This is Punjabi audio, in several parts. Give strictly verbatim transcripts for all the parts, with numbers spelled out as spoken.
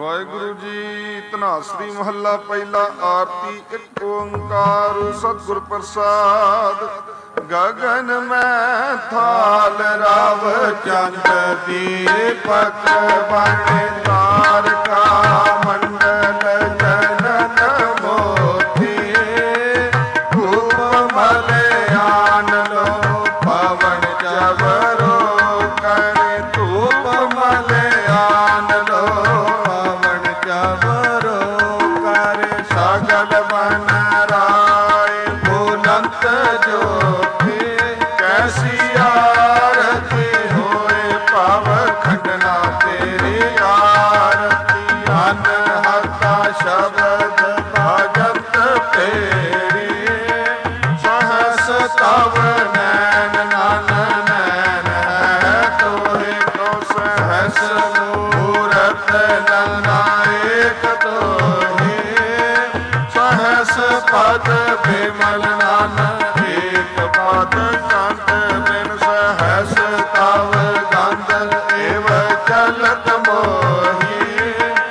ਵਾਹਿਗੁਰੂ ਜੀ। ਧਨਾਸਰੀ ਮਹੱਲਾ ਪਹਿਲਾ। ਆਰਤੀ ਇੱਕ ਓੰਕਾਰ ਸਤਿਗੁਰ ਪ੍ਰਸਾਦ। ਗਗਨ ਮੈਂ ਥਾਲ ਰਵ ਚੰਦ ਦੀਪਕ ਬਣੇ ਤਾਰਕਾ ਮੰਡਲ ਜਨਨ ਮੋਤੀ ਧੂਪ ਮਲਿਆਨ ਲੋ ਪਵਨ ਚਵਰੋ ਕਰੇ ਧੂਪ ਮਲਿਆਨ ਲੋ ਪਵਨ ਚਵਰੋ ਕਰੇ ਸਗਲ ਬਨ ਰਾਏ ਬੁਲੰਦ ਜੋਤੀ ਕੈਸੀ ਆਰਤੀ ਹੋਏ ਭਵ ਖੰਡਨਾ ਤੇਰੀ ਆਰਤੀ ਅਨਹਤਾ ਸ਼ਬਦ ਭਗਤ ਤੇਰੀ ਸਹਸ ਤਵ ਨੈਣ ਨਨ ਨੈਣ ਹੈ ਤੋਹਿ ਕੋ ਸਹਸ ਮੂਰਤ ਨਨਾਇਕ ਤੋਹਿ ਸਹਸ ਪਦ ਬਿਮਲ ਨਨ ਏਕ ਪਦ ਕੰਤ ਬਿਨ ਸਹਸ ਤਵ ਗੰਧ ਏਵ ਚਲਤ ਮੋਹੀ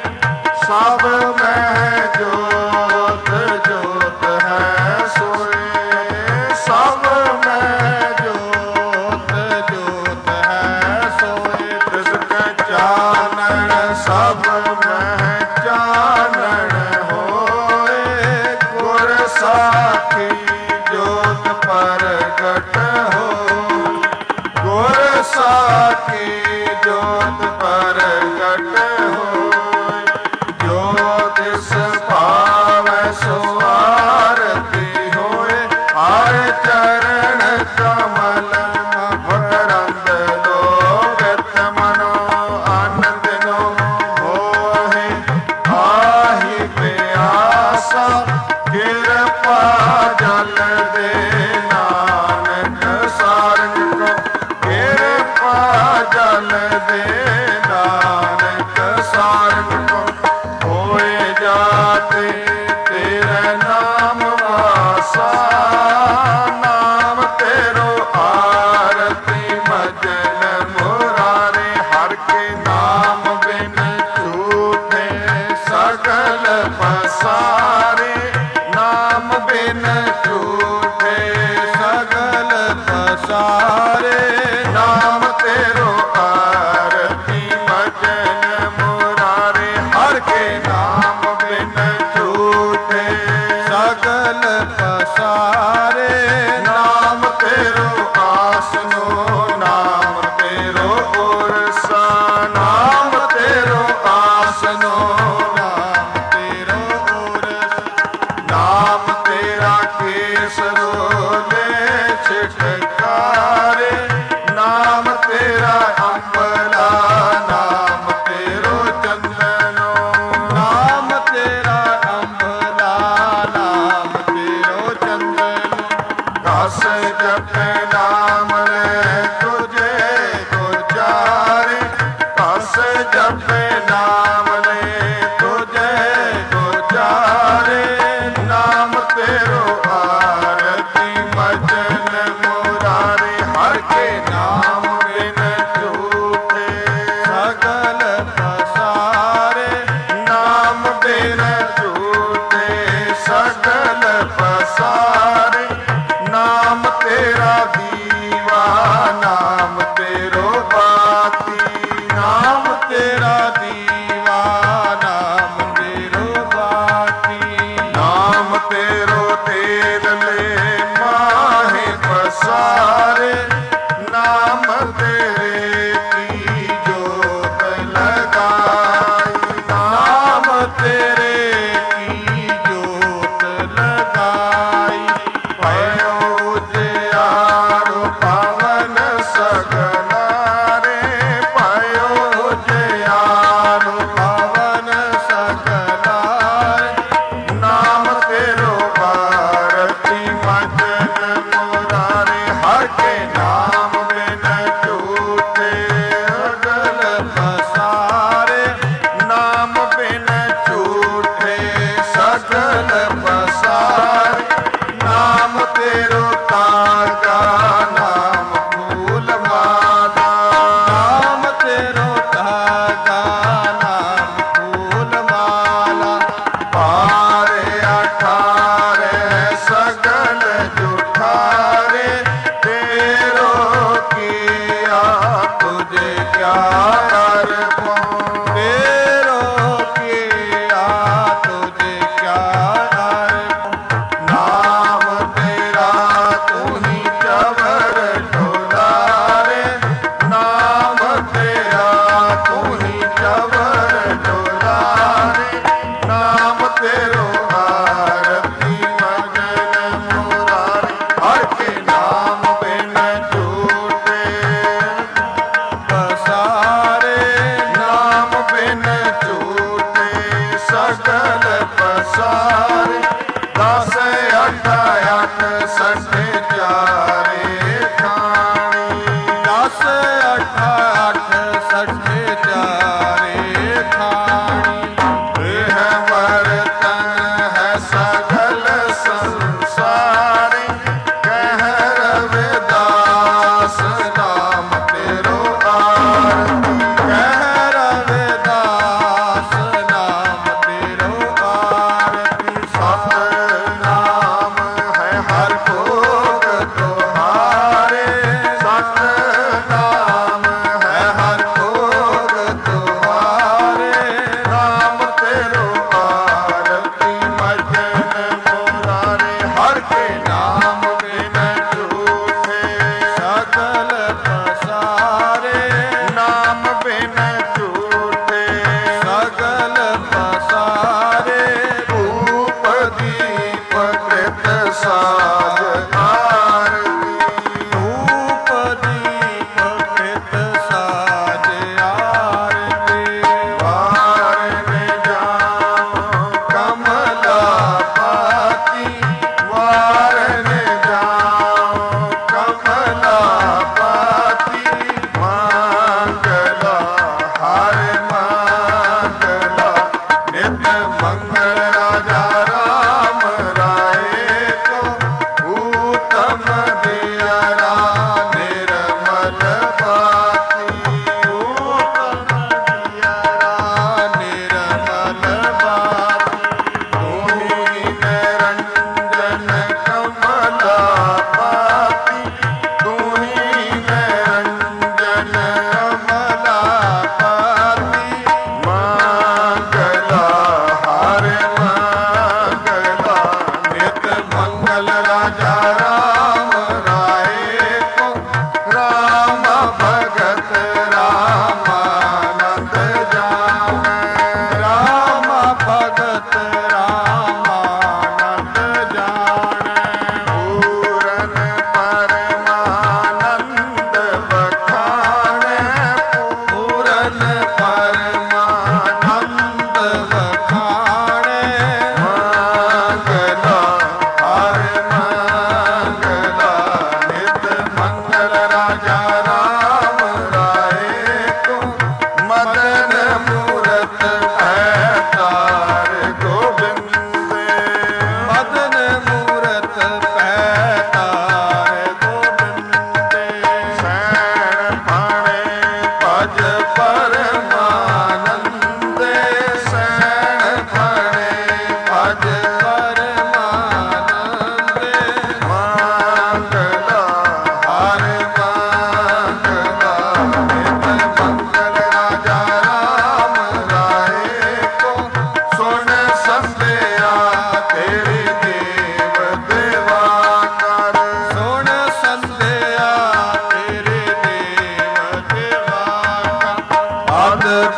ਸਭ ਮਹਿ ਜੋਤ ਜੋਤ ਹੈ ਸੋਏ ਸਭ ਮਹਿ ਜੋਤ ਜੋਤ ਹੈ ਸੋਏ ਤਿਸ ਕੈ ਚਾਨਣ ਸਭ ਮਹਿ ਚਾਨਣ ਹੋਏ ਗੁਰ ਸਾਖੀ ਜੋਤ ਪ੍ਰਗਟ ਹੋ ਗੁਰ ਸਾਖੀ ਜੋਤ ਪ੍ਰਗਟ ਹੋਇ ਜੋ ਤਿਸ ਭਾਵੈ ਸੋ ਆਰਤੀ ਹੋਏ ਹਰਿ ਚਰਨ ਕਮਲ ਮਕਰੰਦ ਲੋ ਵਿਤ ਮਨੋ ਆਨੰਦ ਨੋ ਹੋਏ ਆਹੀ ਪਿਆਸਾ ਕਿਰਪਾ ਜਲ ਦੇ ਨਾਨਕ ਸਾਰੰਗ ਕੋ ਕਿਰਪਾ ਜਲ ਦੇ ਨਾਨਕ ਸਾਰੰਗ ਕੋ ਹੋਏ ਜਾਤੇ ਤੇਰੇ ਨਾਮ ਵਾਸਾ ਨਾਮ ਤੇਰੋ ਆਰਤੀ ਭਜਨ ਮੁਰਾਰੇ ਹਰ ਕੇ ਨਾਮ ਬਿਨ ਝੂਠੇ ਸਗਲ ਪਸਾਰੇ ਨਾਮ ਬਿਨ ਝੂਠੇ ਸਗਲ ਪਸਾਰੇ ਨਾਮ ਤੇਰੋ ਆਰਤੀ ਭਜਨ ਮੁਰਾਰੇ ਹਰ ਕੇ ਨਾਮ ਬਿਨ ਝੂਠੇ ਸਗਲ ਪਸਾਰੇ ਨਾਮ ਤੇਰੋ ਆਸਨੋ ਨਾਮ ਤੇਰੋ ਉਰਸਾ ਨਾਮ ਤੇਰੋ ਆਸਨੋ ਨਾਮ ਤੇਰੋ ਉਰਸ ਨਾਮ ਤੇਰਾ ਕੇਸਰੋਲੇ ਛਿਟਕਾਰੇ ਨਾਮ ਤੇਰਾ ਅੰਬਲਾ ਨਾਮ ਤੇਰੋ ਚੰਦਨੋ ਨਾਮ ਤੇਰਾ ਅੰਬਲਾ ਨਾਮ ਤੇਰੋ ਚੰਦਨੋ ਦਸ ਜਪੈ ਨਾਮ ਲੈ ਤੁਝੇ ਗੁਰਚਾਰੇ ਦਸ ਜਪੈ ਨਾਮ ਲੈ ਤੁਝੇ ਗੁਰਚਾਰੇ ਨਾਮ ਤੇਰੋ ਆਰਤੀ ਭਜਨ ਮੁਰਾਰੇ ਹਰ ਕੇ ਨਾਮ ਬਿਨ ਝੂਠੇ ਸਗਲ ਪਸਾਰੇ ਨਾਮ ਬਿਨ ਝੂਠੇ ਸਗਲ ਪਸਾਰੇ ਨਾਮ ਤੇਰਾ ਦੀਵਾ ਨਾਮ ਤੇਰੋ ਬਾਤੀ ਨਾਮ ਤੇਰਾ ਦੀਵਾ ਨਾਮ ਤੇਰੋ ਬਾਤੀ ਨਾਮ ਤੇਰੋ ਤੇਰਲੇ ਮਾਹੇ ਪਸਾਰੇ ਨਾਮ ਤੇਰੇ ਕੀ ਜੋਤ ਲਗਾਈ ਨਾਮ ਤੇਰੇ ਕੀ ਜੋਤ ਲਗਾਈ ਭਇਓ ਜਿਆਰੋ ਪਵਨ ਸਗਲਾਰੇ ਭਇਓ ਜਿਆਰੋ ਪਵਨ ਸਗਲਾਰੇ ਨਾਮ ਤੇਰੋ ਆਰਤੀ ਭਜਨ ਮੁਰਾਰੇ ਹਰ ਕੇ ਨਾਮ ਬਿਨ ਝੂਠੇ ਸਗਲ ਪਸਾਰੇ ਨਾਮ ਬਿਨ ਝੂਠੇ ਸਗਲ ਪਸਾਰੇ ਨਾਮ ਤੇਰੋ ਤਾਗਾ ਨਾਮ ਫੂਲ ਮਾਲਾ ਨਾਮ ਤੇਰੋ ਤਾਗਾ ਨਾਮ ਫੂਲ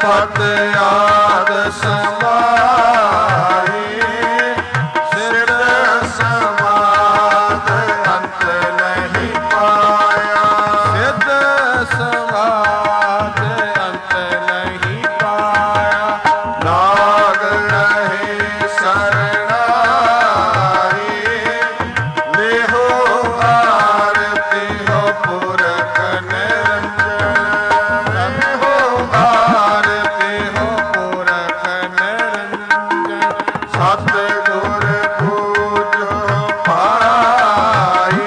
ਪਤ ਆਦ ਸਮਾਈ ਸਿਧ ਸਮਾਦ ਅੰਤ ਨਹੀਂ ਪਾਇਆ ਸਿਧ ਸਮਾਦ ਅੰਤ ਨਹੀਂ ਪਾਇਆ ਲਾਗ ਰਹੇ ਸਰਨਾਈ ਲੇਹੋ ਆਰਤੀ ਹੋ ਪੁਰਖ ਨਿਰੰਜਨ ਲੇਹੋ ਆਰਤੀ ਹੋ ਪੁਰਖ ਨਿਰੰਜਨ ਸਤਿਗੁਰ ਪੂਜੋ ਪਾਈ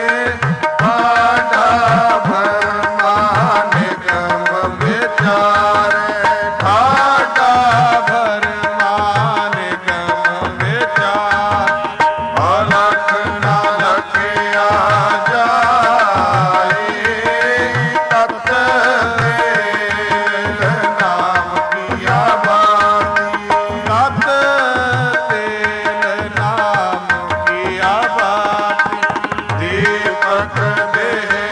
ਆਡਾ ਭਰਮਾ ਨਿਗਮ ਵਿਚਾਰੇ ਆਡਾ ਭਰਮਾ ਨਿਗਮ ਵਿਚਾਰ ਅਲਖ ਨਾ ਲਖਿਆ ਜਾਏ ਤਤ ਤੇਲ ਨਾਮ ਕੀਆ ਬਾਤੀ ਤਤ ਤੇਲ ਨਾਮ ਕੀਆ ਬਾਤੀ ਦੀਪਕ ਦੇ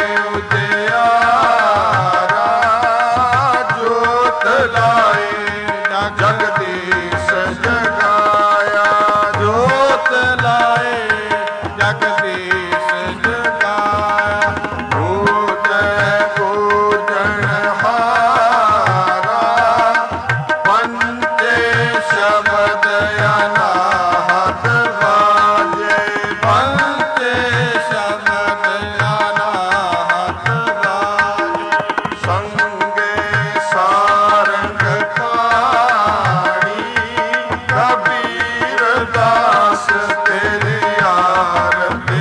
ਉਜਿਆਰਾ ਜੋਤ ਲਾਏ ਜਗਦੀਸ਼ ਜਗਾਇਆ ਜੋਤ ਲਾਏ ਜਗਦੀਸ਼ ਜਗਾਇਆ ਪੂਜੈ ਪੂਜਨ ਹਾਰਾ ਪੰਚੇ ਸ਼ਬਦ ਅਨਾਹਤ ਬਾਜੇ ਪੰਚੇ ਸ਼ਬਦ ਅਨਾਹਤ ਬਾਜੇ ਸੰਗੇ ਸਾਰੰਗ ਪਾਣੀ ਕਬੀਰ ਦਾਸ ਤੇਰੇ ਆਰਤੀ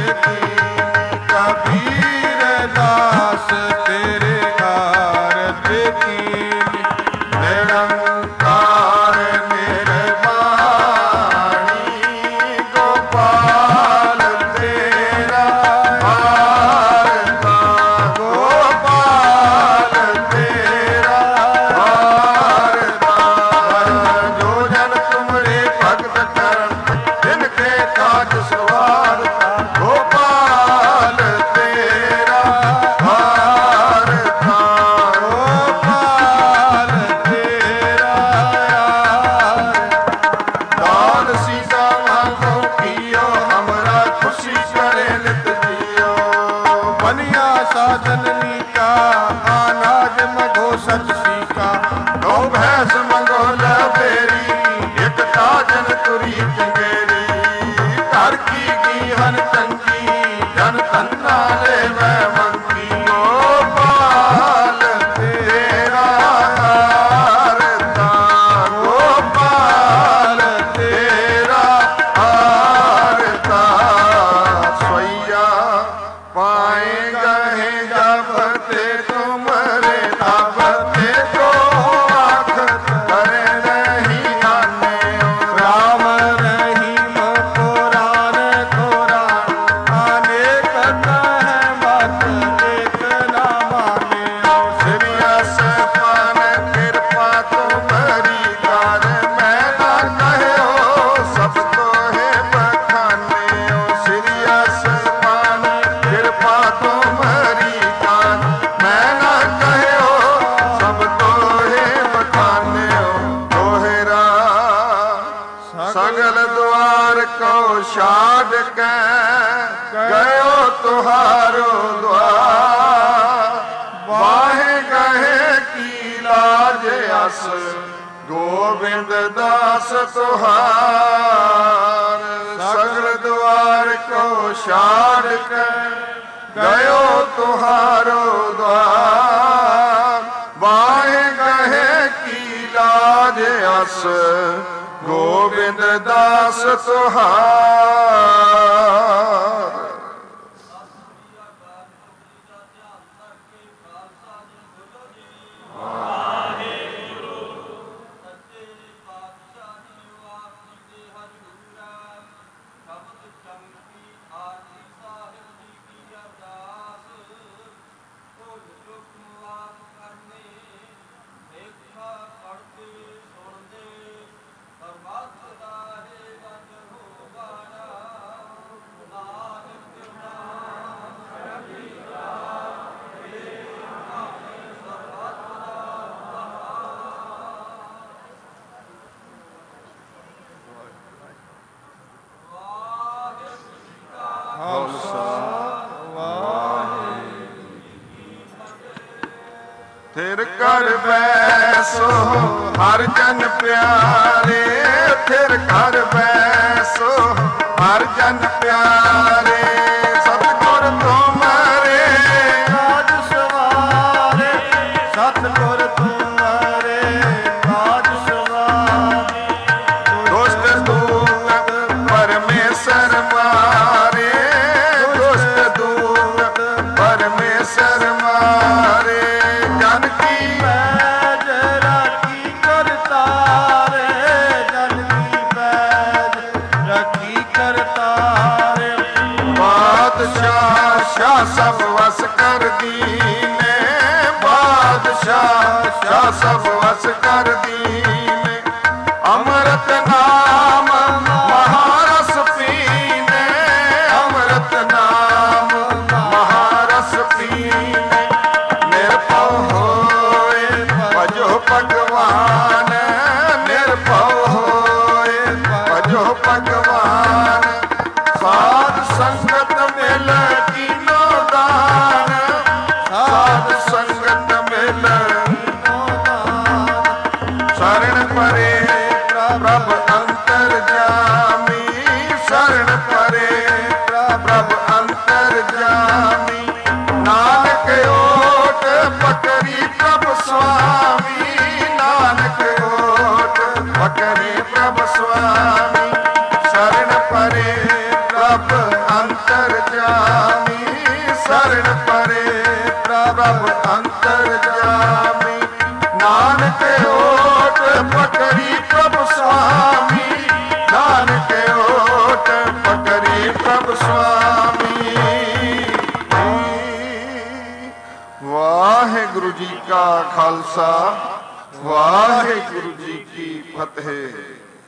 ਕਬੀਰ ਦਾਸ ਤੇਰੇ ਆਰਤੀ ਨਿਰੰਕਾਰ ਨਿਰਵਾਣੀ ਗੋਪਾਲ ਤੇਰਾ ਆਰਤਾ ਗੋਪਾਲ ਤੇਰਾ ਆਰਤਾ ਜੋ ਜਨ ਤੁਮਰੇ ਭਗਤ ਕਰਨ ਜਿਨ ਕੇ ਕਾਜ ਸਵਾਰਤਾ ਗੋਪਾਲ ਤੇਰਾ ਆਰਤਾ ਗੋਪਾਲ ਤੇਰਾ दान सीता मांगो कियो हमरा खुशी करे नित जियो बनिया साधन नीका अनाज मगो सच सीका गौ भैंस मंगो लबेरी एक ताजन तुरी चंगेरी घर की गीहन चंगी जन तन्ना ले मैं मंगी गोपाल तेरा आरता गोपाल तेरा आरता सोइया पाए गए जब ते तुमरे तब ते तो आख करे नहीं आने राम रहीम पुराण कुरान अनेक है मत एक ना माने श्रीयस पान कृपा तुम्हारी कर मैं ना कहो सब तो है बखाने श्रीयस पान कृपा तुम्हारी कर मैं ना कहो सब तो है बखाने तोहरा सगल द्वार को छाड़ के गयो तुहारो द्वार वाहे गहे की लाज अस गोविंद दास तुहार सगल द्वार को छाड़ के गयो तुहारो द्वार वाहे गहे की लाज अस गोविंद दास तुहार थिर कर बैसो हर जन प्यारे, थिर कर बैसो हर जन प्यारे। सतगुर तुम्हारे काज सवारे, सतगुर तुम्हारे काज सवारे। दुष्ट दूत परमेश्वर मारे, दुष्ट दूत परमेश्वर मारे। जन की पैज राखी करतारे, जन की पैज राखी करतारे। बादशाह शाह सब वस कर दीने, बादशाह शाह सब वस कर दीने। अमृत नाम महारस पीने, अमृत नाम महारस पीने। निर्भव होए भजो भगवान, निर्भव होए भजो भगवान। साध संगत मिल कीनो दान, साध संगत मिल शरण परे प्रभ अंतर जामी, शरण परे प्रभ अंतर जामी। नानक ओट पकड़ी प्रभ स्वामी, नानक ओट पकड़ी प्रभ स्वामी। शरण परे प्रभ अंतर जामी, शरण परे प्रभ अंतर जामी। नानक ओट पकड़ी प्रभ स्वामी, नानक ओट पकड़ी प्रभ स्वामी। वाहिगुरु जी का खालसा, वाहिगुरु जी की फतेह।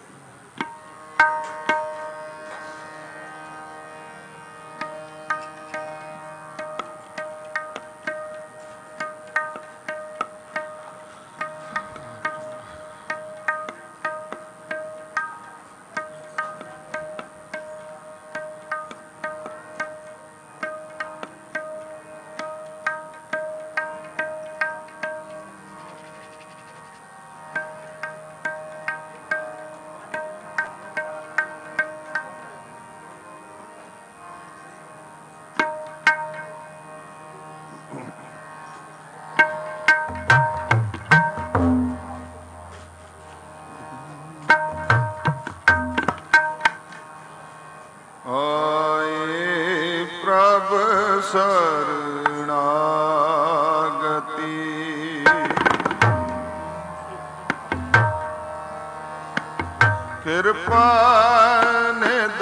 कृपा निध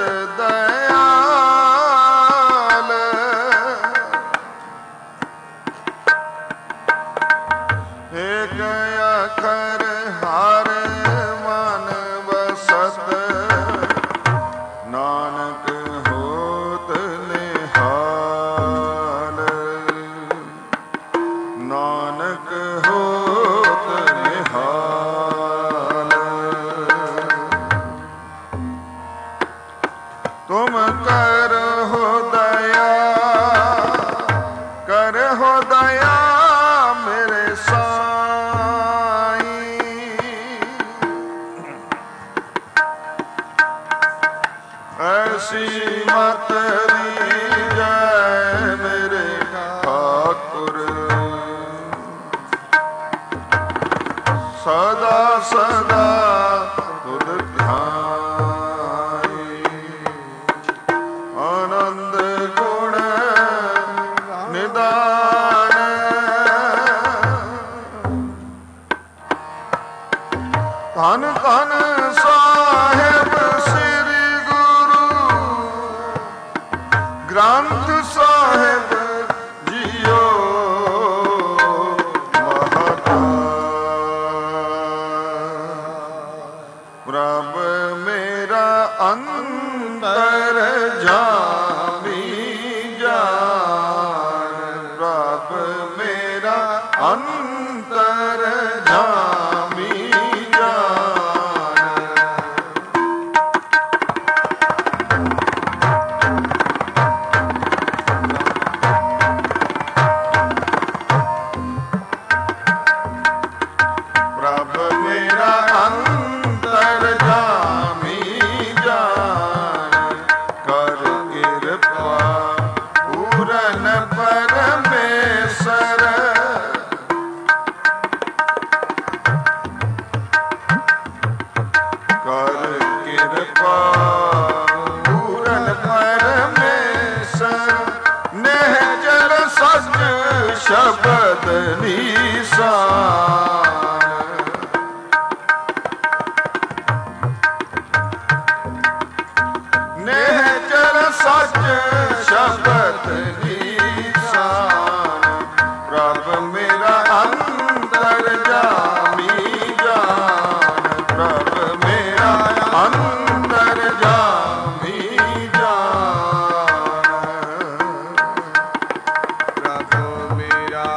दयाल, एक अखर हर मन बसत, नानक होत निहाल, नानक होत निहाल। तुम करहो दया, करहो दया मेरे साईं। ऐसी मत दीजै मेरे ठाकुर, सदा सदा तुध ध्याई। आनंद गुण निदान, धन धन साहेब श्री गुरु ग्रंथ साहेब जियो प्रभ मेरा अंतर जामी जान, प्रभ मेरा अंतर जामी जान। ਸ਼ਬਦ ਨੀਸਾਨ। ਨਿਹਚਲ ਸੱਚ ਸ਼ਬਦ ਨੀਸਾਨ। ਪ੍ਰਭ ਮੇਰਾ ਅੰਤਰ ਜਾਮੀ ਜਾਨ। ਪ੍ਰਭ ਮੇਰਾ ਅੰਤਰ ਜਾਮੀ ਜਾਨ। ਪ੍ਰਭ ਮੇਰਾ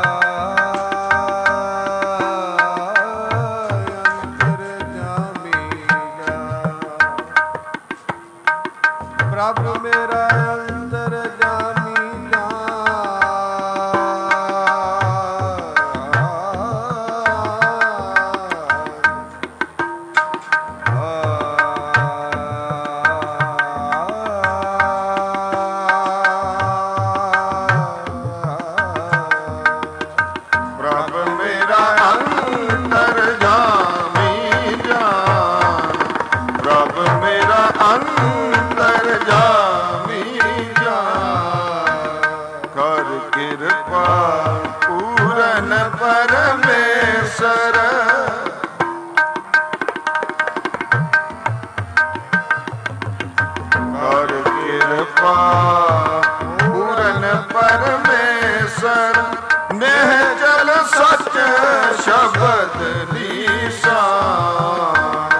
ਅੰਤਰ ਜਾਮੀ ਜਾਨ। ਪ੍ਰਭ ਮੇਰਾ ਅੰਤਰ ਜਾਮੀ ਪ੍ਰਭ ਮੇਰਾ ਅੰਤਰ ਜਾਮੀ ਜਾਨ। ਪ੍ਰਭ ਮੇਰਾ ਅੰਤਰ ਜਾਮੀ ਜਾਨ। ਕਰ ਕਿਰਪਾ ਪੂਰਨ ਪਰਮੇਸ਼ਰ। ਕਰ ਕਿਰਪਾ ਪੂਰਨ ਪਰਮੇਸ਼ਰ। ਨਿਹਚਲ ਸੱਚ ਸ਼ਬਦ ਨੀਸਾਨ।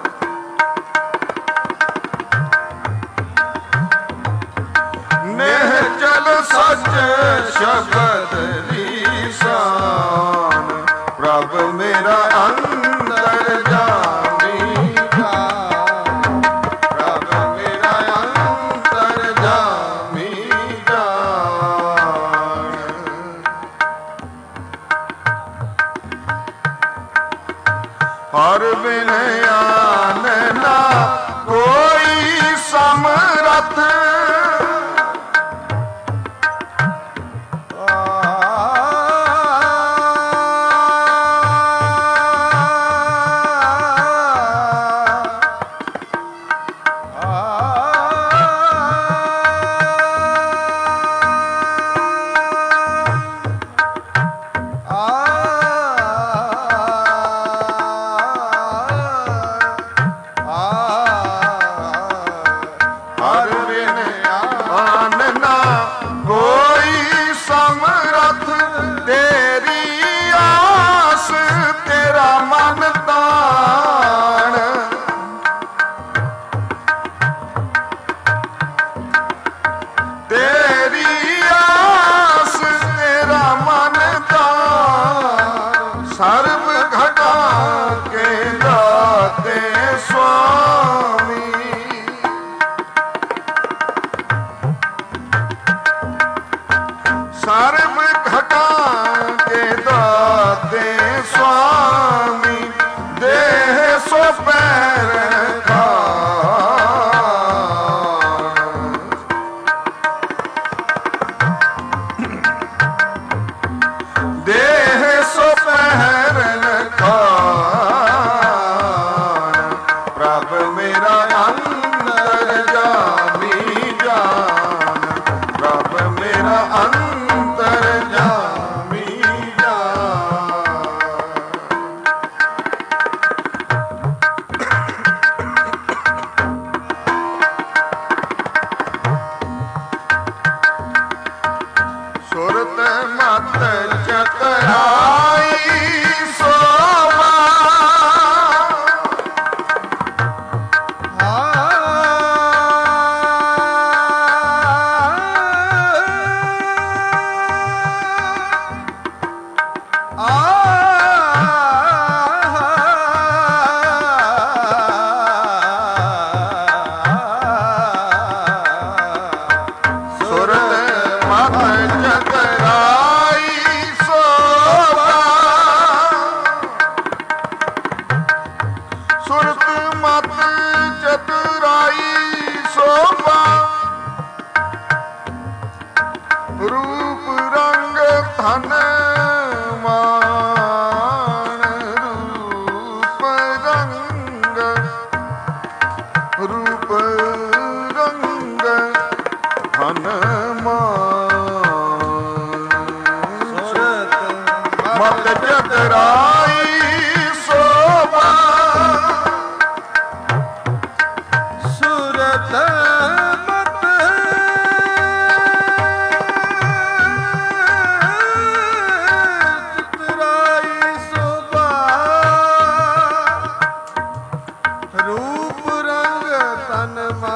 ਨਿਹਚਲ ਸੱਚ ਸ਼ਬਦ ਨੀਸਾਨ। ਪ੍ਰਭ ਮੇਰਾ ਅੰਤਰ ਜਾਮੀ ਜਾਨ। ਪ੍ਰਭ ਮੇਰਾ ਅੰਤਰ ਜਾਮੀ ਜਾਨ। ਹਰ ਬਿਨ ਆਨ ਨਾ ਕੋਈ ਸਮਰੱਥ। ਹਰ ਬਿਨ ਆਨ ਨਾ ਕੋਈ ਸਮਰੱਥ। ਤੇਰੀ ਆਸ ਤੇਰਾ ਮਨ ਤਾਣ। ਤੇਰੀ ਆਸ ਤੇਰਾ ਮਨ ਤਾਣ। ਸਰਬ ਘਟਾ ਕੇ ਦਾਤੇ ਸੁਆਮੀ। ਸਰਬ ਘਟਾ ਕੇ ਦਾਤੇ ਸੁਆਮੀ। ਦੇਹ ਸੋ ਪੈਰ ਖਾਨ। ਦੇਹ ਸੋ ਪਹਿਰਨ ਖਾਨ। ਪ੍ਰਭ ਮੇਰਾ ਅੰਤਰ ਜਾਮੀ ਜਾਨ। ਪ੍ਰਭ ਮੇਰਾ ਅੰਤਰ ਜਾਮੀ ਜਾਨ। ਸੁਰਤ ਮਤ ਚਤਰਾਈ ਸੋਵਾ। ਸੁਰਤ ਮਤ ਚਤਰਾਈ ਸੋਵਾ। ਸੁਰਤ ਮਤ ਚਤੁਰਾਈ ਸੋਭਾ। ਰੂਪ ਰੰਗ ਧਨ ਮਾਨ। ਰੂਪ ਰੰਗ ਰੂਪ ਰੰਗ ਧਨ ਮਾਨ। ਸੁਰਤ ਚਤਰਾਈ ਸੋਭਾ ਸੁਰਤ ਮਤ ਚਤਰਾਈ ਸੋਭਾ ਰੂਪ ਰੰਗ ਤਨ ਮਾ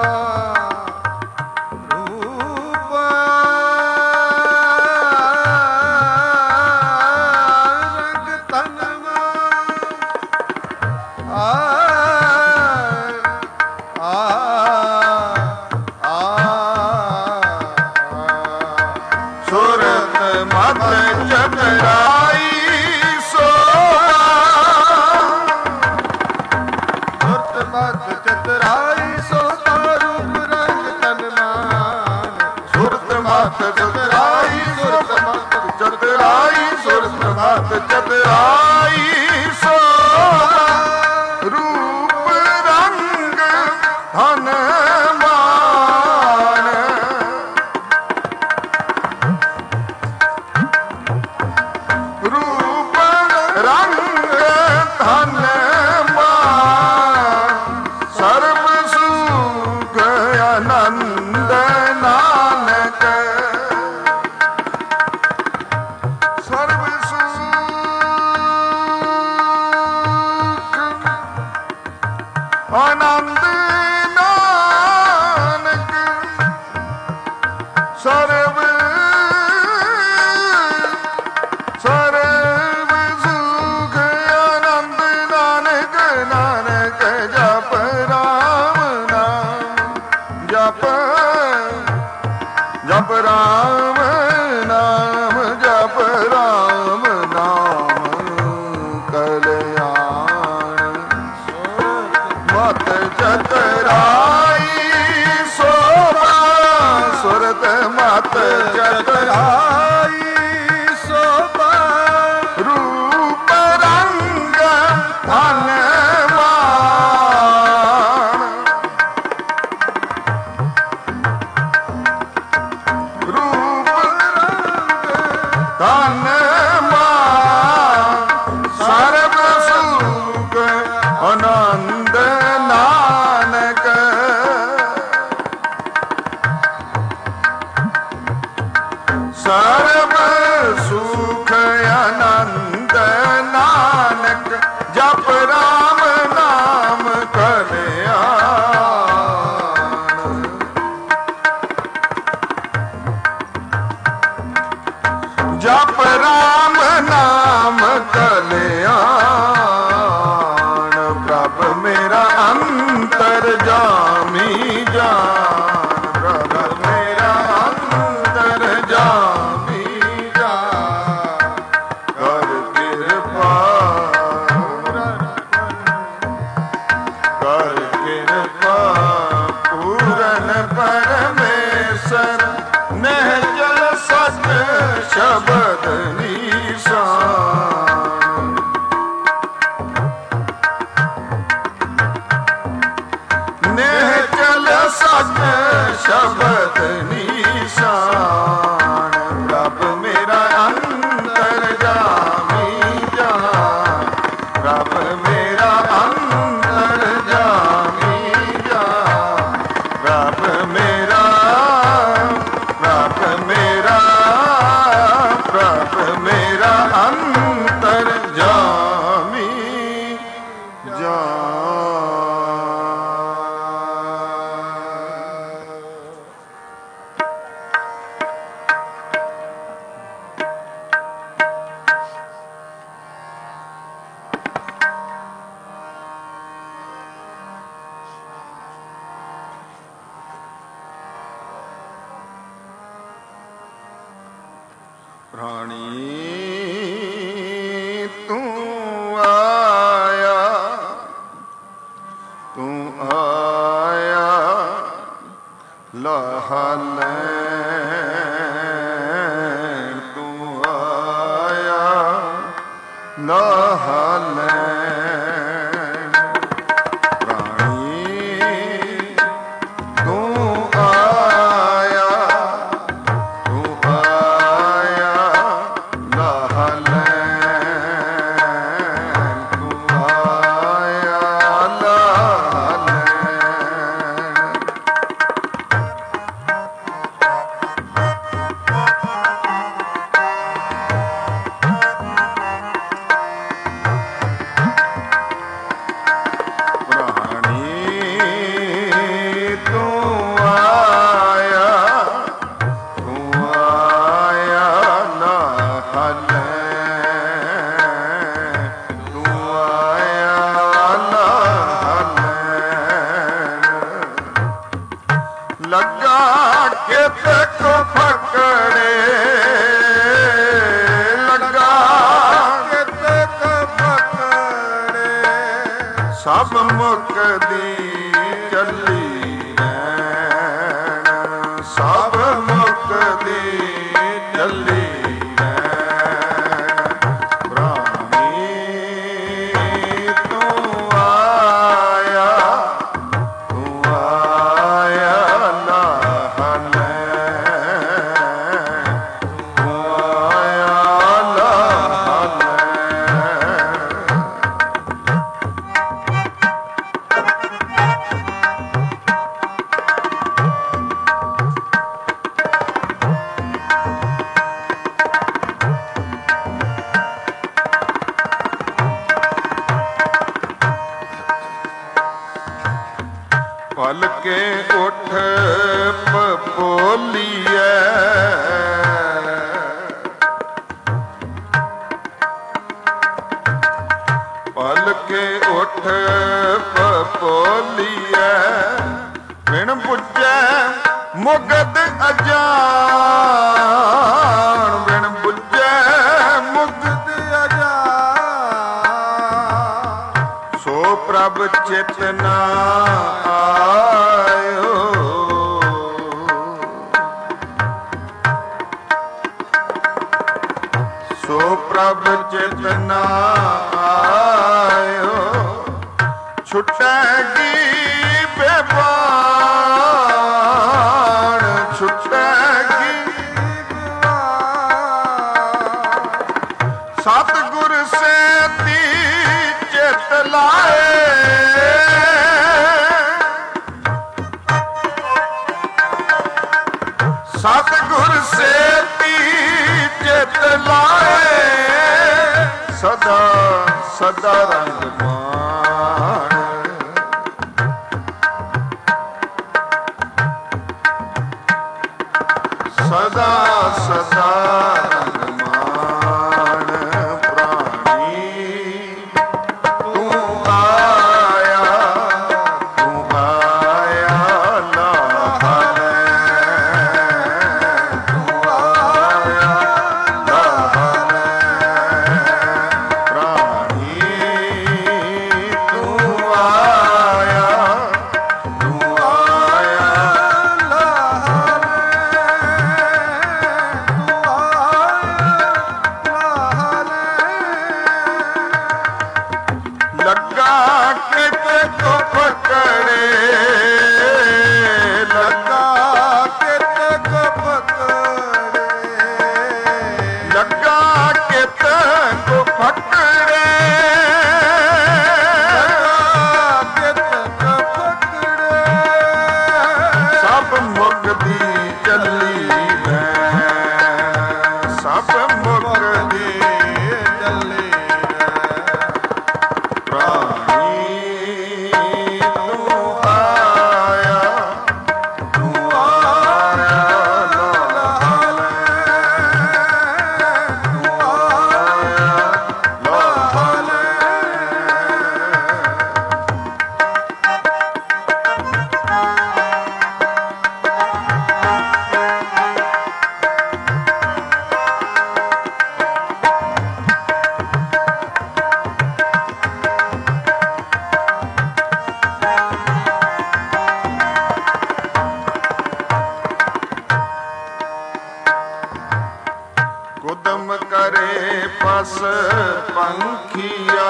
ਚਤਰਾਈ ਸੋਭਾ ਰੂਪ ਰੰਗ ਧਨ ਮਾਨ ਰੂਪ ਰੰਗ ਧਨ ਮਾਨ ਸਰਬ ਸੁਖ ਆਨੰਦ ਨਾਨਕ ਸਰਬ ਆਨੰਦ ਨਾਨਕ ਸਰਬ ਸਰਬ ਸੁਖ ਆਨੰਦ ਨਾਨਕ ਨਾਨਕ ਜਪ ਰਾਮ ਨਾਮ ਜਪ ਜਪ ਰਾਮ ਨਾਮ ਜਪ ਰਾਮ ਨਾਮ ਕਲਿਆਣ ਮਤ ਚਤਰਾਈ ਸੋਭਾ ਸੁਰਤ ਮਤ ਚਤਰਾਈ ਸੋਭਾ ਰੂਪ ਰੰਗ ਧਨ ਮਾਨ ਰੂਪ ਰੰਗ ਧਨ ਮਾਨ ਸਰਬ ਸੁਖ ਆਨੰਦ ਨਾਨਕ ਸਰਬ ਸੁਖ ਆਨੰਦ ਨਾਨਕ ਜਪ ਰਾਮ ਨਾਮ ਕਲਿਆਣ ਜਪ ਰਾਮ ਨਾਮ ਕਲਿਆਣ ਪ੍ਰਭ ਮੇਰਾ ਅੰਤਰ ਜਾਮੀ ਜਾਨ ਪ੍ਰਭ ਮੇਰਾ ਅੰਤਰ ਜਾਮੀ ਜਾਨ ਕਰ ਕਿਰਪਾ ਕਰ ਕਿਰਪਾ ਪੂਰਨ ਪਰਮੇਸ਼ਰ ਨਹਿ ਜਲ ਸਤ ਸ਼ਬਦ ਨੀਸਾਨ ਨਹਿ ਜਲ ਸਤ ਸ਼ਬਦ ਨੀਸਾਨ ਪ੍ਰਭ ਮੇਰਾ ਅੰਤਰ ਜਾਮੀ ਜਾਨ ਪ੍ਰਭ ਮੇਰਾ ਅੰਤਰ ਜਾਮੀ ਜਾਨ ਪ੍ਰਭ ਮੇਰਾ ਪ੍ਰਭ ਮੇਰਾ ਪ੍ਰਭ ਮੇਰਾ ਅੰਤਰ ਜਾਮੀ ਜਾਨ ਪ੍ਰਾਣੀ ਤੂੰ ਆਇਆ ਤੂੰ ਆਇਆ ਲਾਹਾ ਲੈਣ ਤੂੰ ਆਇਆ ਲਾਹਾ ਲੈਣ ਪ੍ਰਾਣੀ ਤੂੰ ਆਇਆ ਤੂੰ ਆਇਆ ਲਾਹਾ ਲੈਣ ਸਭ ਮੁਕਦੀ ਚੱਲੀ ਰੈਣ, ਸਭ ਮੁਕਦੀ ਚੱਲੀ ਰੈਣ। ਪ੍ਰਾਣੀ ਤੂੰ ਆਇਆ, ਤੂੰ ਆਇਆ ਲਾਹ ਲੈਣ, ਤੂੰ ਆਇਆ ਲਾਹ ਲੈਣ। ਭਲਕੇ ਉੱਠ ਪਪੋਲੀਐ, ਭਲਕੇ ਉੱਠ ਪਪੋਲੀਐ। ਬਿਨ ਬੁੱਝੈ ਮੁਗਧ ਅਜਾਣ, ਬਿਨ ਬੁੱਝੈ ਮੁਗਧ ਅਜਾਣ। ਸੋ ਪ੍ਰਭ ਚਿਤ ਨਾ ਆਇਓ, ਸੋ ਪ੍ਰਭ ਚਿਤ ਨਾ ਆਇਓ। ਛੁਟੈਗੀ ਬੇਬਾਨ, ਛੁਟੈਗੀ ਸਤਿਗੁਰ ਸੇਤੀ ਚਿਤ ਲਾਏ। ਸਤਿਗੁਰ ਸੇਤੀ ਚਿਤ ਲਾਏ, ਸਦਾ ਸਦਾ ਰੰਗ ਮਾਣ। ਸਦਾ ਸਦਾ ਰੰਗ ਮਾਣ। ਪ੍ਰਾਣੀ ਤੂੰ ਆਇਆ, ਤੂੰ ਆਇਆ ਲਾਹ ਲੈਣ, ਤੂੰ ਆਇਆ ਲਾਹ ਲੈਣ। ਪ੍ਰਾਣੀ ਤੂੰ ਆਇਆ, ਤੂੰ ਆਇਆ ਲਾਹ ਲੱਗਾ ਕਿਤੇ ਕੋ ਪਕੜੇ, ਲੱਗਾ ਕਿਤੇ ਕੋ ਪਕੜੇ, ਲੱਗਾ ਕਿਤੇ ਕੋ ਪਕੜੇ, ਲੱਗਾ ਕਿਤੇ ਕੋ ਪਕੜੇ। ਸਭ ਮੁਕਦੀ ਚੱਲੀ ਰੈਣ, ਸਭ ਮੁਕਦੀ ਚੱਲੀ ਰੈਣ। ਪ੍ਰਾਣੀ ਤੂੰ ਆਇਆ, ਤੂੰ ਆਇਆ ਲਾਹ ਲੈਣ, ਤੂੰ ਆਇਆ ਲਾਹ ਕੁਦਮ ਕਰੇ ਪਸ ਪੰਖੀਆ,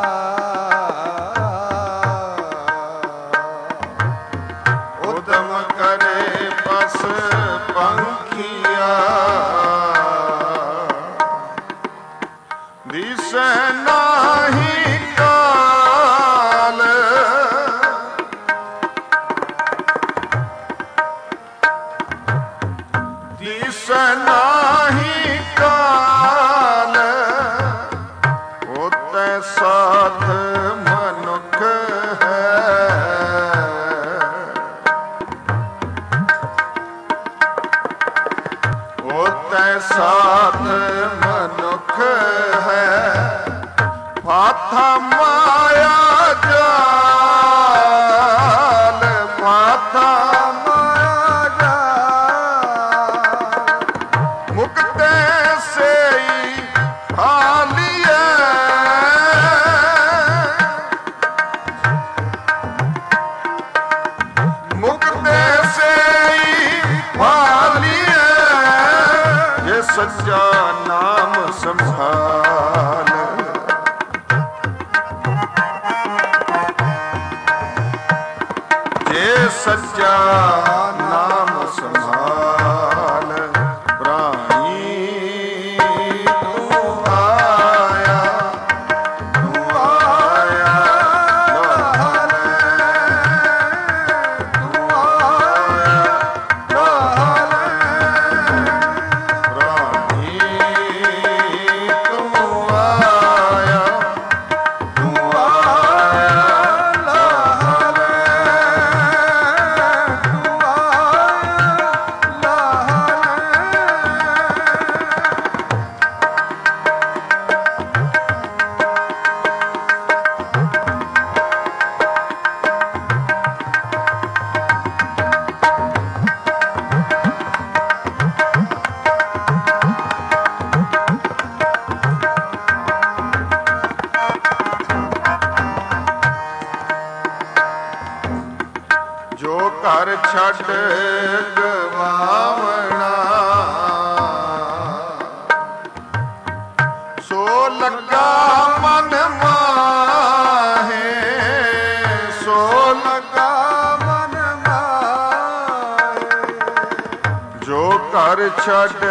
ਉਦਮ करे बस पंखिया दिसे नाही काल दिसे नाही काल होते साथ मनुख साथ मनुख है फाथा माया जाल फाथा माया जाल मुक्ते से ही खालिए मुक्ते से ही खालिए सच्चा नाम संभाल जे सच्चा नाम संभाल प्राणी तू आया तू आया लाल तू आया लाल जो घर छड़ गवावना सो लगा मन माहे सो लगा मन माहे जो घर छड़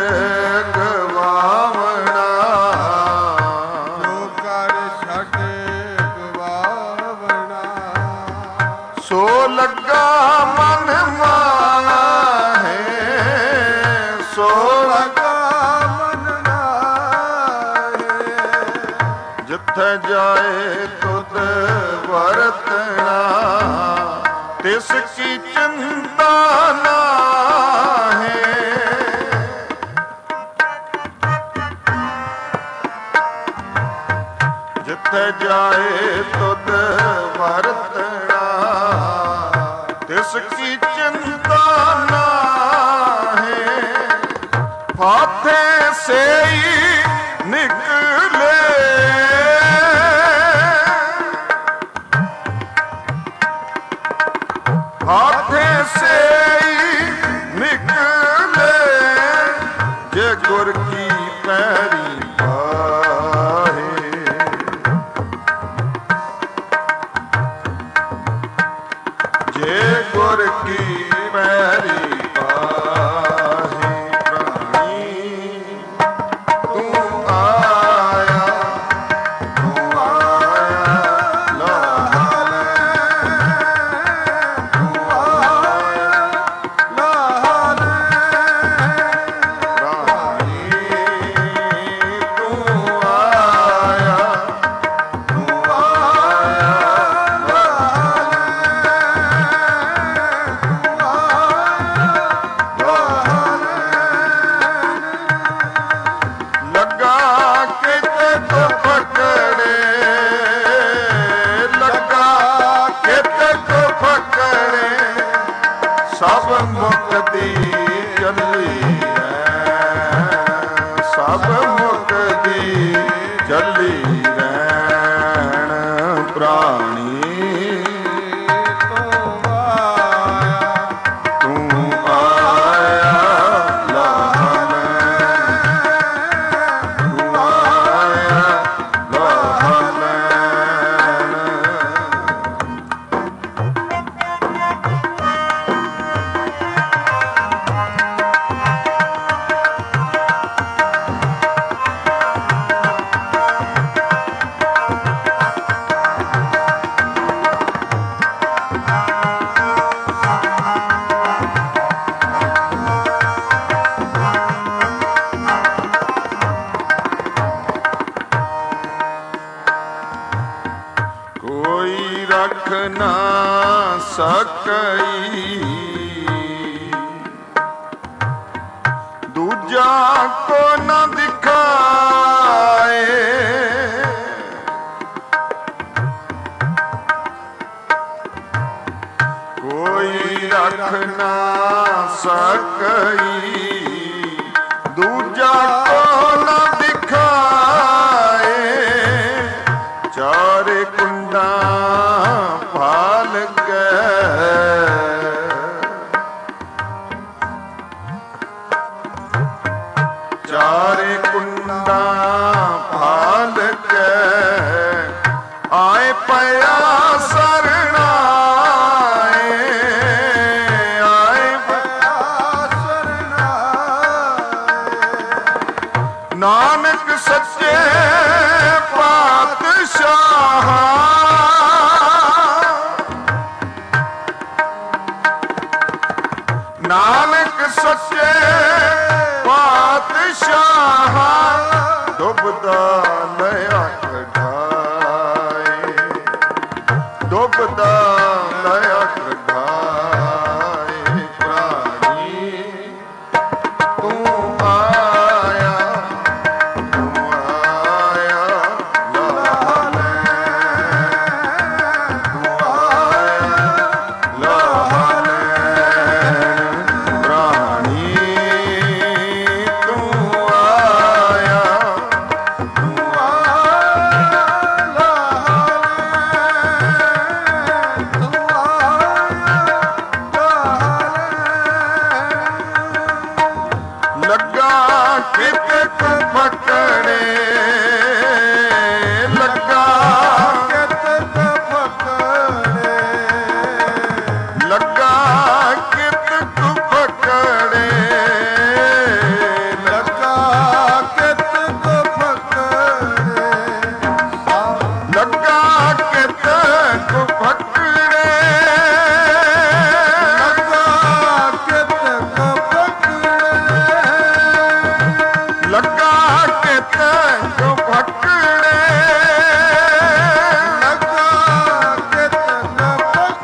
गवावना जो घर छड़ गवावना सो लगा मन माहे सो लगा मन माहे जिथे जाए तुद वरतना तिसकी चिंता ना है जिथे जाए तुद वरतना तिसकी चिंता ना है फाथे से ही निकले फाथे से ही निकले जे गुर की पैरी पाहे जे गुर की पैरी पाहे प्राणी तू आया तू आया लाल तू आया लाल प्राणी तू आया तू आया लगा के तो पकड़े लगा के तो पकड़े सब मुक्ति चली है सब मुक्ति चली रहन प्राणी तू आया तू आया लाल तू आया लाल ਸਕਈ, ਦੂਜਾ ਕੋ ਨਾ ਦਿਖਾਏ, ਕੋਈ ਰੱਖ ਨਾ ਸਕਈ, ਦੂਜਾ ਕੋ ਨਾ ਦਿਖਾਏ, ਚਾਰੇ ਕੁੰਡਾ ਭਾਲ ਕੇ, ਚਾਰੇ ਕੁੰਡਾ ਭਾਲ ਕੇ, ਆਏ ਪਿਆ ਸਰਣਾਏ, ਆਏ ਪਿਆ ਸਰਣਾਏ, ਨਾਨਕ ਸੱਚੇ ਪਾਤਸ਼ਾਹ, ਨਾਨਕ ਸੱਚੇ ਪਾਤਸ਼ਾਹ, ਡੁੱਬਦਾ ਲਿਆ ਕਢਾਏ, ਡੁੱਬਦਾ ਲਿਆ ਕਢਾਏ, ਪ੍ਰਾਣੀ ਤੂੰ ਆਇਆ, ਤੂੰ ਆਇਆ ਲਾਲ, ਤੂੰ ਆਇਆ ਲਾਲ, ਪ੍ਰਾਣੀ ਤੂੰ ਆਇਆ, ਤੂੰ ਆਇਆ ਲੱਗਾ ਕਿਤੇ ਤੂੰ ਪਕੜੇ, ਲੱਗਾ ਕਿਤੇ ਤੂੰ ਪਕੜੇ, ਲੱਗਾ ਕਿਤੇ ਤੂੰ ਪਕੜੇ, ਲੱਗਾ ਕਿਤੇ ਤੂੰ ਪਕੜੇ, ਲੱਗਾ ਕਿਤੇ ਤੂੰ ਪਕੜੇ, ਲੱਗਾ ਕਿਤੇ ਤੂੰ ਪਕੜੇ, ਲੱਗਾ ਕਿਤੇ ਤੂੰ ਪਕੜੇ, ਲੱਗਾ ਕਿਤੇ ਤੂੰ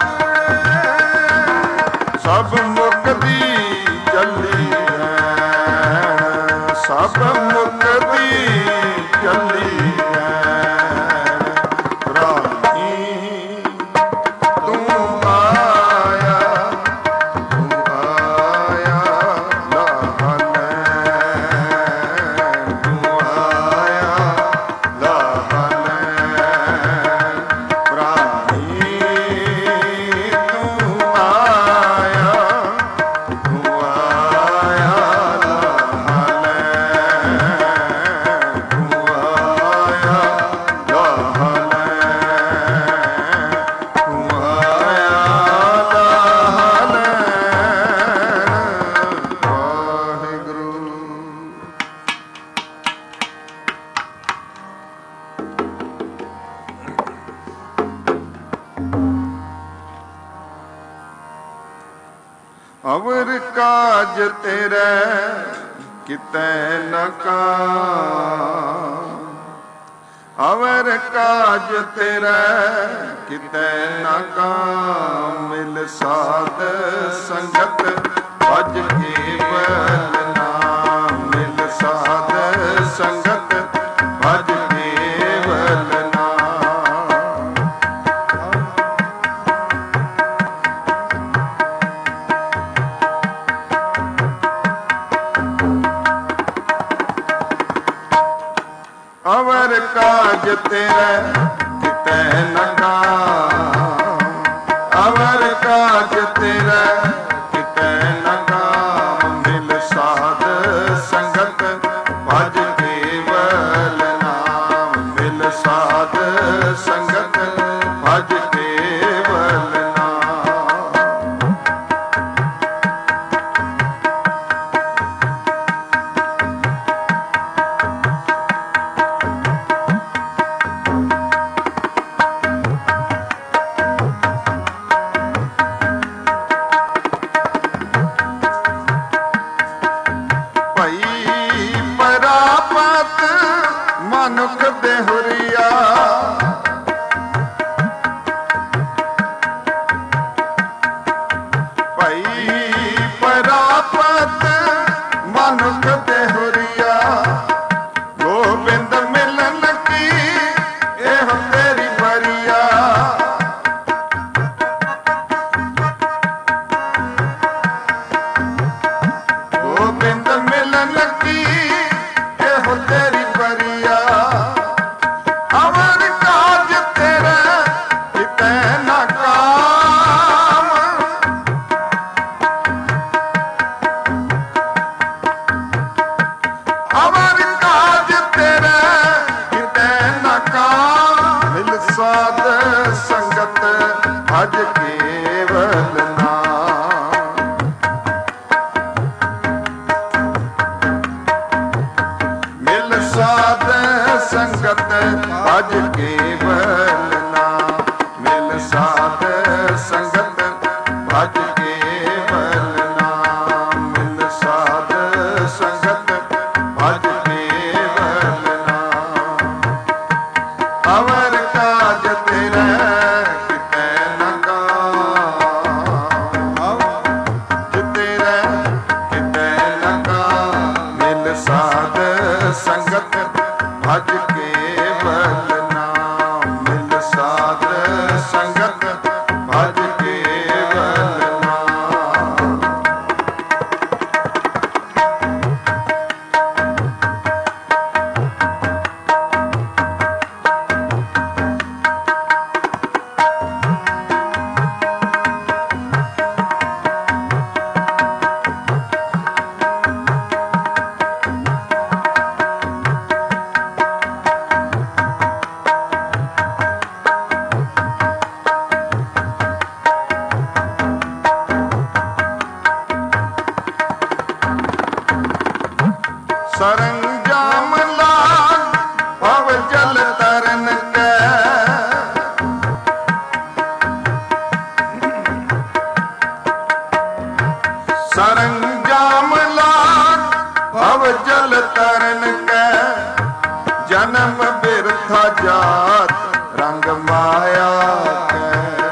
ਪਕੜੇ, ਸਭ ਮੁਕਦੀ ਚੱਲੀ ਹੈ, ਸਭ ਮੁਕਦੀ ਚੱਲੀ ਹੈ, ਪ੍ਰਾਣੀ ਤੂੰ ਆਇਆ, ਤੂੰ ਆਇਆ ਲਾਲ, ਤੂੰ ਆਇਆ ਲਾਲ, ਪ੍ਰਾਣੀ ਤੂੰ ਆਇਆ, ਤੂੰ ਆਇਆ ਲਾਲ, ਤੂੰ ਆਇਆ ਲਾਲ, ਤੂੰ ਆਇਆ ਲਾਲ, ਵਾਹਿਗੁਰੂ। ਅਵਰ ਕਾਜ ਤੇਰੇ ਕਿਤੈ ਨ ਕਾਮ, ਅਵਰ ਕਾਜ ਤੇਰੇ ਕਿਤੈ ਨ ਕਾਮ, ਮਿਲ ਸਾਧ ਸੰਗਤ ਭਜ ਕੇਵਲ ਨਾਮ, ਮਿਲ ਸਾਧ ਸੰਗਤ ਭਜ ਕੇਵਲ ਨਾਮ। ਅਵਰ ਕਾਜ ਤੇਰੇ ਕਿਤੈ ਨ ਕਾਮ, ਅਵਰ ਕਾਜ ਤੇਰੇ ਕਿਤੈ ਨ ਕਾਮ, ਮਿਲ ਸਾਧ ਸੰਗਤ ਭਜ ਕੇਵਲ ਨਾਮ, ਮਿਲ ਸਾਧ ਸੰਗਤ ਭਜ ਕੇਵਲ ਨਾਮ। ਮਨੁੱਖ ਦੇਹੁਰੀਆ सरंजाम लाग भव जल तरन कै सरंजाम लाग भव जल तरन कै जन्म बिरथा जात रंग माया कै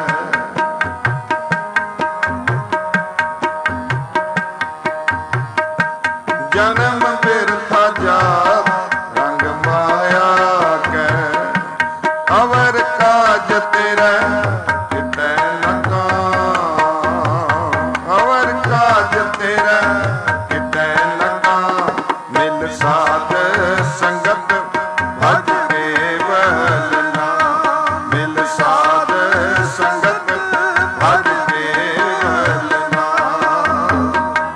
जन्म बिरथा जात रंग माया कै अवर काज तेरा कितै न अवर काज तेरा कितै न मिल साध संगत भज केवल नाम मिल साध संगत भज केवल नाम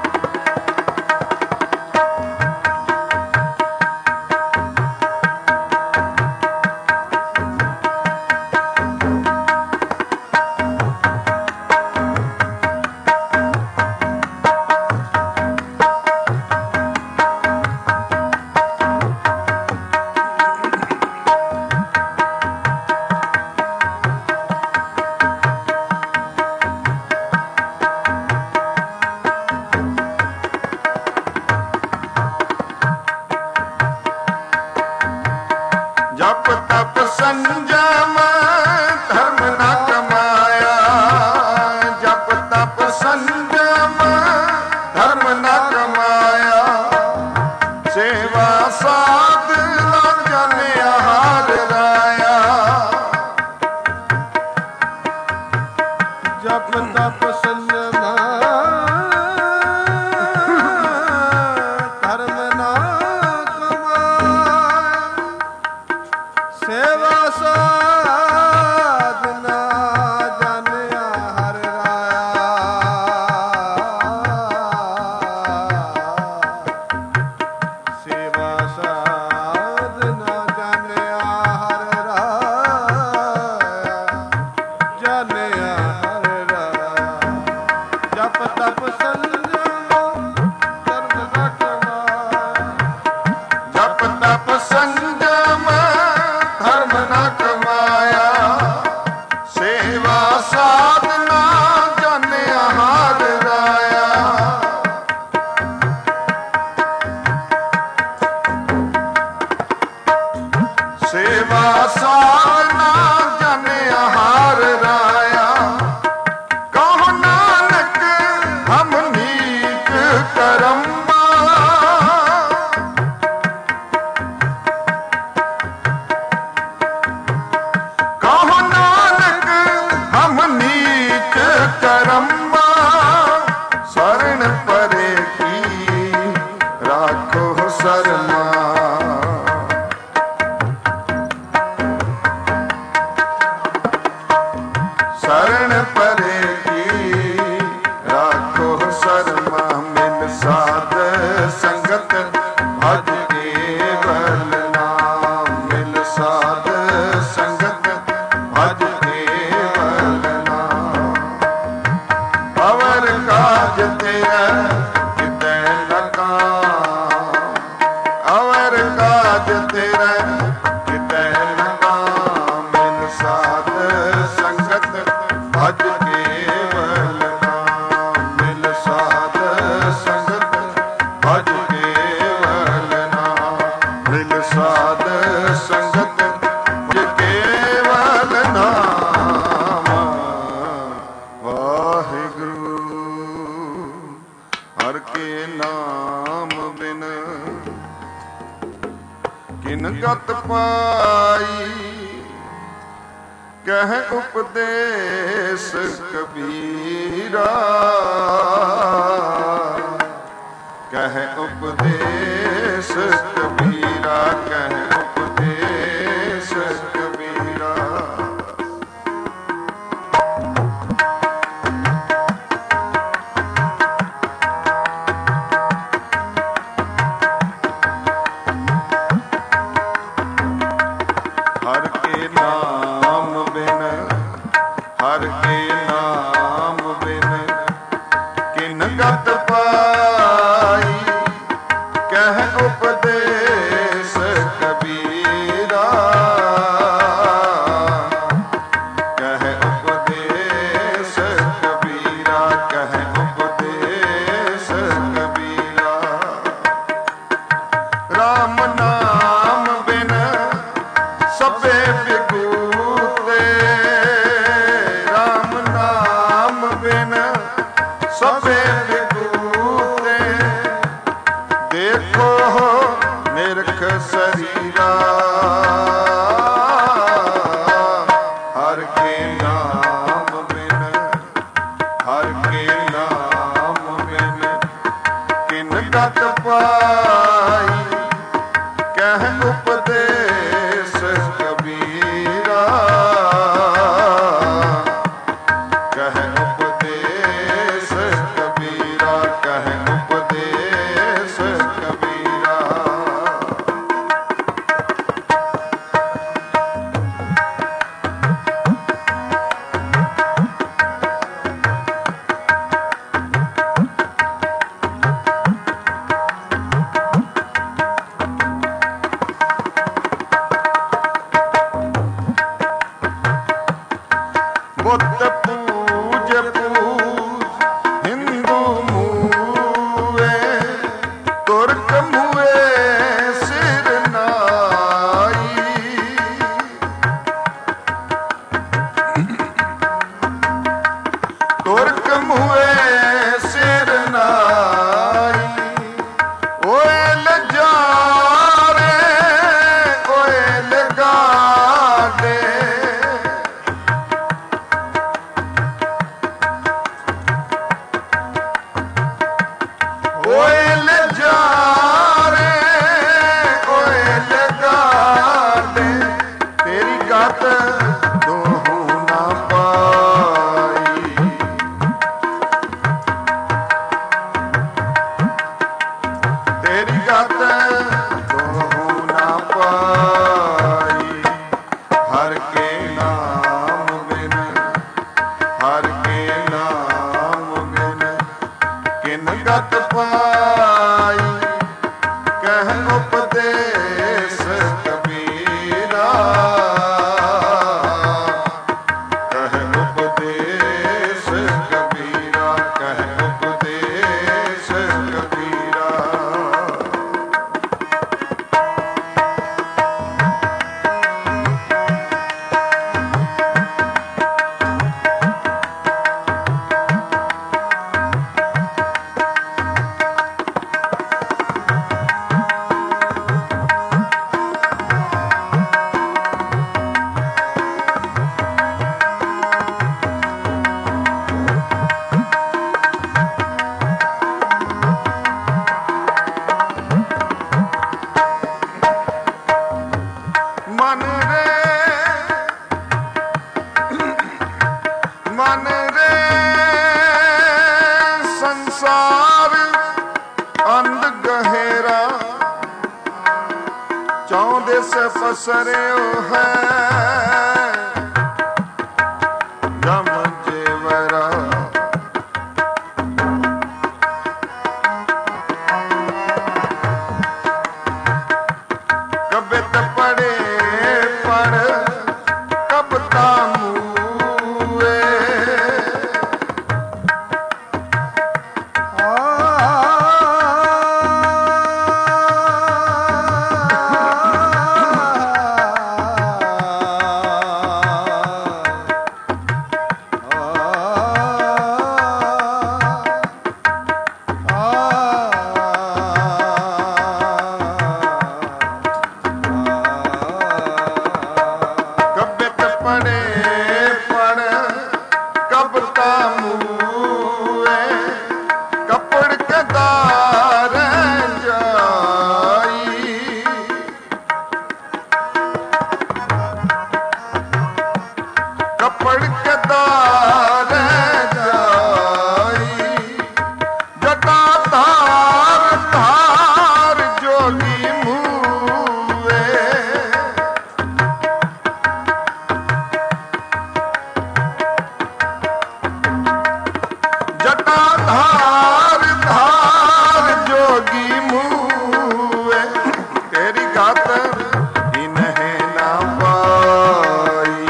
जप तप संयम धर्म न कमाया जप तप संयम धर्म न कमाया सेवा साध न जाने हार राया जप तप संयम धर्म ना सेवा साधना जानिया हर राया सेवा साधना जानिया हर राया जानिया हर राया जप तप संयम धर्म ना कमाया जप तप संयम धर्म न कमाया सेवा साधना जाने हार राया सेवा साधना जाने हार राया कहो नानक हम नीक करम्बा कहो नानक हम नीक करम्बा शरण परे की राखो शर्मा शरण परे की राखो शर्मा मिल साध संगत भज केवल नाम मिल साध संगत भज केवल नाम अवर काज तेरा कितै न काम अवर काज तेरा कितै न काम मिल साध संगत भज केवल नाम मिल साध संगत भज केवल नाम मिल साध संगत भज केवल नाम वाहिगुरु हर के नाम बिन किन गत पाई कह उपदेश कबीरा कह उपदेश कबीरा कह उपदेश कबीरा हर के नाम बिन हर के नाम बिन किन गत पाई कह उपदेश ਗਤ ਪਾਈ ਕਹਿ ਉਪਦੇਸ ਕਬੀਰਾ ਕਹਿ ਉਪਦੇਸ ਕਬੀਰਾ ਕਹਿ ਉਪਦੇਸ ਕਬੀਰਾ। ਬੁੱਤ ਪੂਜ ਪੂਜ ਹਿੰਦੂ ਮੂਏ ਤੁਰਕ ਮੂਏ ਸਿਰ ਨਾਈ ਤੁਰਕ ਮੂਏ ਸਿਰ ਨਾਈ ਓਏ ਲਜਾਰੇ ਓਏ ਲਗਾਡੇ ਓਏ ਲਜਾਰੇ ਓਏ ਲਗਾਡੇ ਤੇਰੀ ਗਤ ਦੋਹੂ ਨਾ ਪਾਈ ਤੇਰੀ ਗਤ ਦੋਹੂ ਨਾ ਪਾਈ। ਹਰ ਕੇ ਨਾਮ ਬਿਨ ਹਰ ਕੇ ਨਾਮ ਬਿਨ ਕਿਨ ਗਤ ਪਾਈ ਕਹਿ ਉਪਦੇਸ ਕਬੀਰਾ ਕਹਿ ਉਪਦੇਸ ਕਬੀਰਾ ਕਹਿ ਉਪਦੇਸ ਕਬੀਰਾ। ਮਨ ਰੇ ਮਨ ਰੇ ਸੰਸਾਰ ਅੰਧ ਗਹਿਰਾ ਚਾਹੁੰਦੇ ਸੇ ਪਸਰਿਓ ਹੈ ਜਮ ਜੇਵਰਾ ਕਬਿਤ ਪੜੇ ਪੜ ਕਬਤਾ ਮੂਏ ਕਬਿਤ ਪੜੇ ਪੜ ਕਬਤਾ ਮੂਏ ਕਪੜ ਕਦਾਰ ਜਾਈ ਕਪੜ ਕਦਾਰ ਜਾਈ ਜਟਾ ਧਾਰ ਧਾਰ ਜੋਗੀ ਮੂਏ ਜਟਾ ਧਾਰ ਧਾਰ ਜੋਗੀ ਮੂਏ ਤੇਰੀ ਗਤ ਇਨਹਿ ਨਾ ਪਾਈ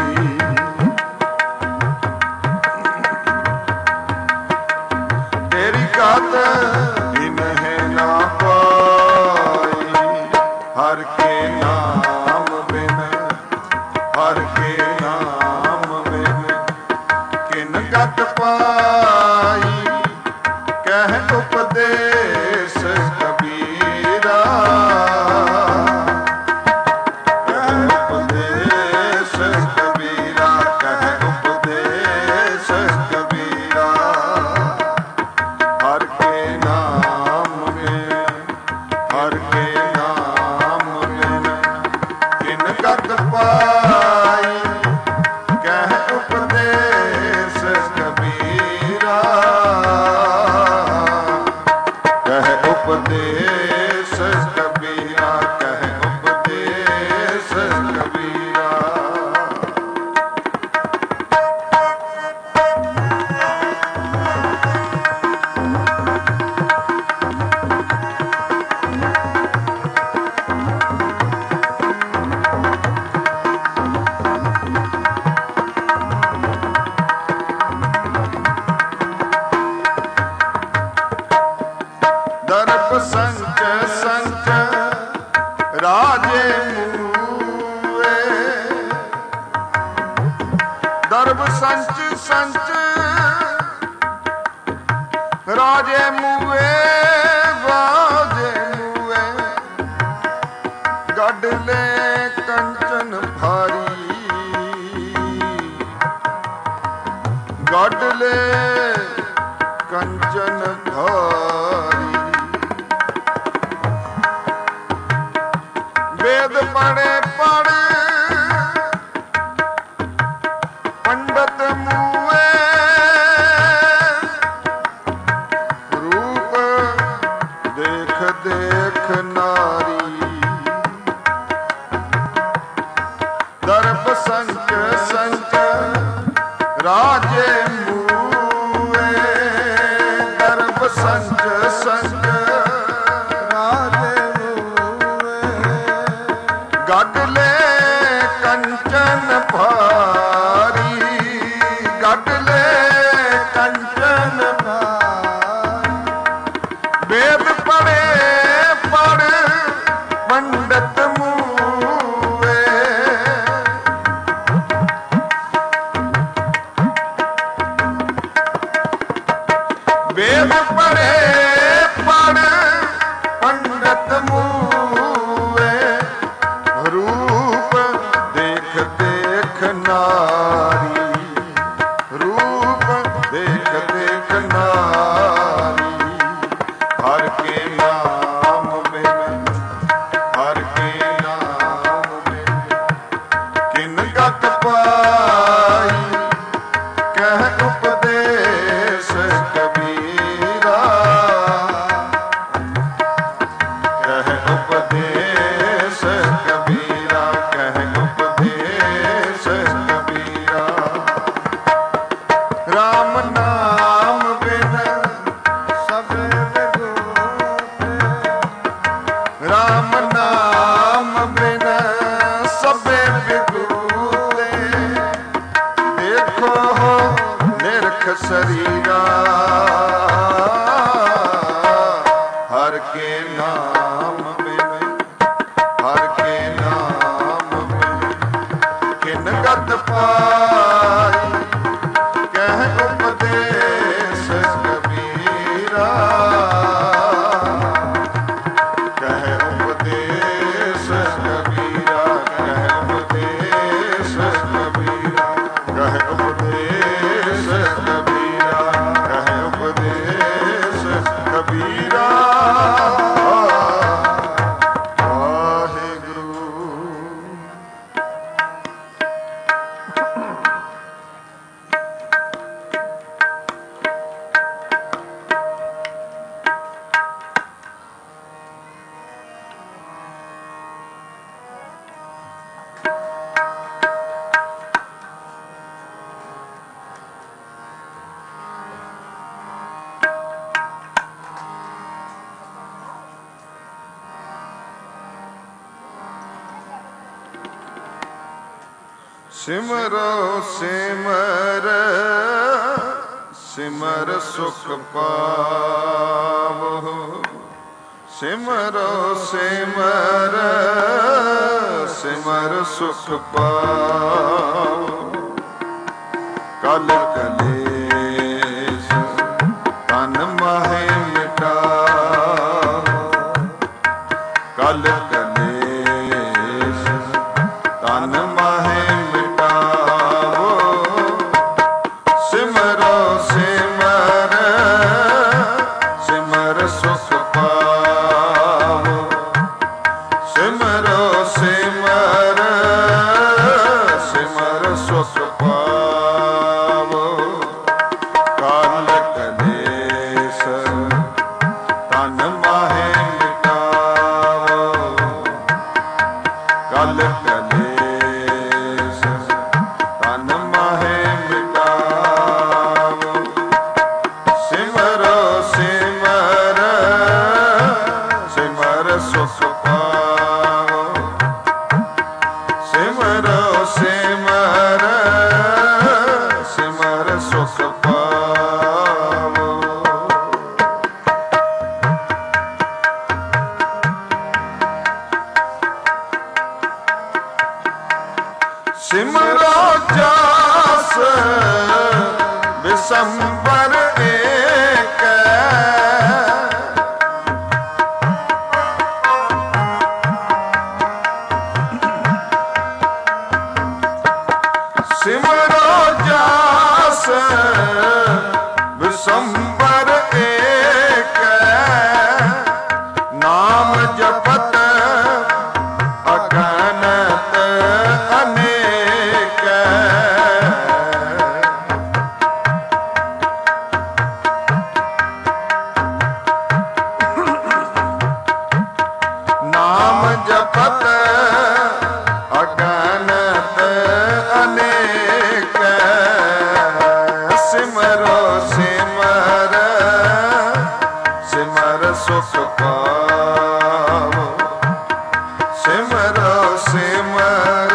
ਤੇਰੀ ਗਤ ਇਨਹਿ ਨਾ ਪਾਈ। ਹਰ ਕੇ ਨਾਮ ਬਿਨ ਹਰ ਕੇ ਨਾਮ ਬਿਨ ਕਿਨ ਗਤ ਪਾਈ ਕਹਿ ਉਪਦੇਸ ਕਬੀਰਾ ਕਹਿ ਉਪਦੇਸ ਕਬੀਰਾ ਕਹਿ ਉਪਦੇਸ ਕਬੀਰਾ। ਹਰ ਕੇ ਨਾਮ ਬਿਨ ਉਪਦੇਸ ਕਬੀਰਾ, ਕਹਿ ਉਪਦੇਸ ਕਬੀਰਾ। ਦਰਬ ਸੰਚ ਸੰਚ ਰਾਜੇ ਮੂਏ, ਦਰਬ ਸੰਚ ਸੰਚ ਰਾਜੇ ਮੂਏ, ਰਾਜੇ ਮੂਏ, ਗੱਡ ਲੈ ਕੰਚਨ ਭਾਰੀ, ਗੱਡ ਲੈ ਕੰਚਨ ਭਾਰੀ। ਵੇਦ ਪੜ੍ਹੇ ਪੜ੍ਹ ਪੰਡਤ ਮੂਏ, ਰੂਪ ਦੇਖ ਦੇਖ ਨਾਰੀ। ਦਰਬ ਸੰਚ ਸੰਚ ਰਾਜੇ ਮੂਏ, ਦਰਬ ਸੰਚ ਸੰਚ ਗੱਡ ਲੈ ਕੰਚਨ ਭਾਰੀ, ਗੱਡ ਲੈ ਕੰਚਨ ਭਾਰੀ। ਵੇਦ ਪੜ੍ਹੇ ਪੜ੍ਹ ਪੰਡਤ ਮੂਏ, ਵੇਦ ਪੜ੍ਹੇ ਪੜ੍ਹ ਪੰਡਤ ਮੂਏ, ਰੂਪ ਦੇਖ ਦੇਖ ਨਾਰੀ, ਰੂਪ ਦੇਖ ਦੇਖ ਨਾਰੀ। ਹਰ ਕੇ ਨਾਮ ਬਿਨ, ਹਰ ਕੇ ਨਾਮ ਬਿਨ ਕਿਨ ਗਤ ਪਾਈ, ਕਹਿ ਉਪਦੇਸ ਕਬੀਰਾ, ਕਹਿ ਉਪਦੇਸ ਕਬੀਰਾ, ਕਹਿ ਉਪਦੇਸ ਕਬੀਰਾ। ਰਾਮ ਨਾਮ ਬਿਨ ਸਭੇ ਵਿਗੂਤੇ, ਰਾਮ ਨਾਮ ਬਿਨ ਸਭੇ ਵਿਗੂਤੇ, ਦੇਖੋ ਨਿਰਖ ਸਰੀਰਾ। ਹਰ ਕੇ ਨਾਮ ਬਿਨ, ਹਰ ਕੇ ਨਾਮ ਬਿਨ ਕਿਨ ਗਤ ਪਾਈ, ਕਹਿ ਉਪਦੇਸ ਕਬੀਰਾ, ਕਹਿ ਉਪਦੇਸ ਕਬੀਰਾ, ਕਹਿ ਉਪਦੇਸ ਕਬੀਰਾ, ਕਹਿ ਉਪਦੇਸ ਕਬੀਰਾ, ਕਹਿ ਉਪਦੇਸ ਕਬੀਰਾ। ਵਾਹਿਗੁਰੂ। ਸਿਮਰੋ ਸਿਮਰ ਸਿਮਰ ਸੁਖ ਪਾਵੋ, ਸਿਮਰੋ ਸਿਮਰ ਸਿਮਰ ਸੁਖ ਪਾਵੋ। ਕਲ ਕਲੇਸ਼ ਤਨ ਮਾਹੇ ਮਿਟਾਓ, ਕਲ ਕਲੇਸ਼ ਤਨ ਮਾਹੇ ਮਿਟਾਵੋ। ਸਿਮਰੋ ਸਿਮਰ ਸਿਮਰ ਸੁਖ ਪਾਵੋ, ਸਿਮਰੋ ਸਿਮਰ ਸਿਮਰ ਸੁਖ ਪਾਵੋ। ਕਲ ਕਲੇਸ਼ ਤਨ माहे मिटावो कल कलेश तन माहे मिटावो सिमरो सिमर सिमर सुख पावो सिमरो सिमर सिमर सुख पावो सिमरो जास बिसंबर एक सिमरो जास बिसंबर एक नाम जपत अगणत अनेक नाम जपत अगणत अनेक सिमरो सिमर सिमर सुख पावो सिमरो सिमर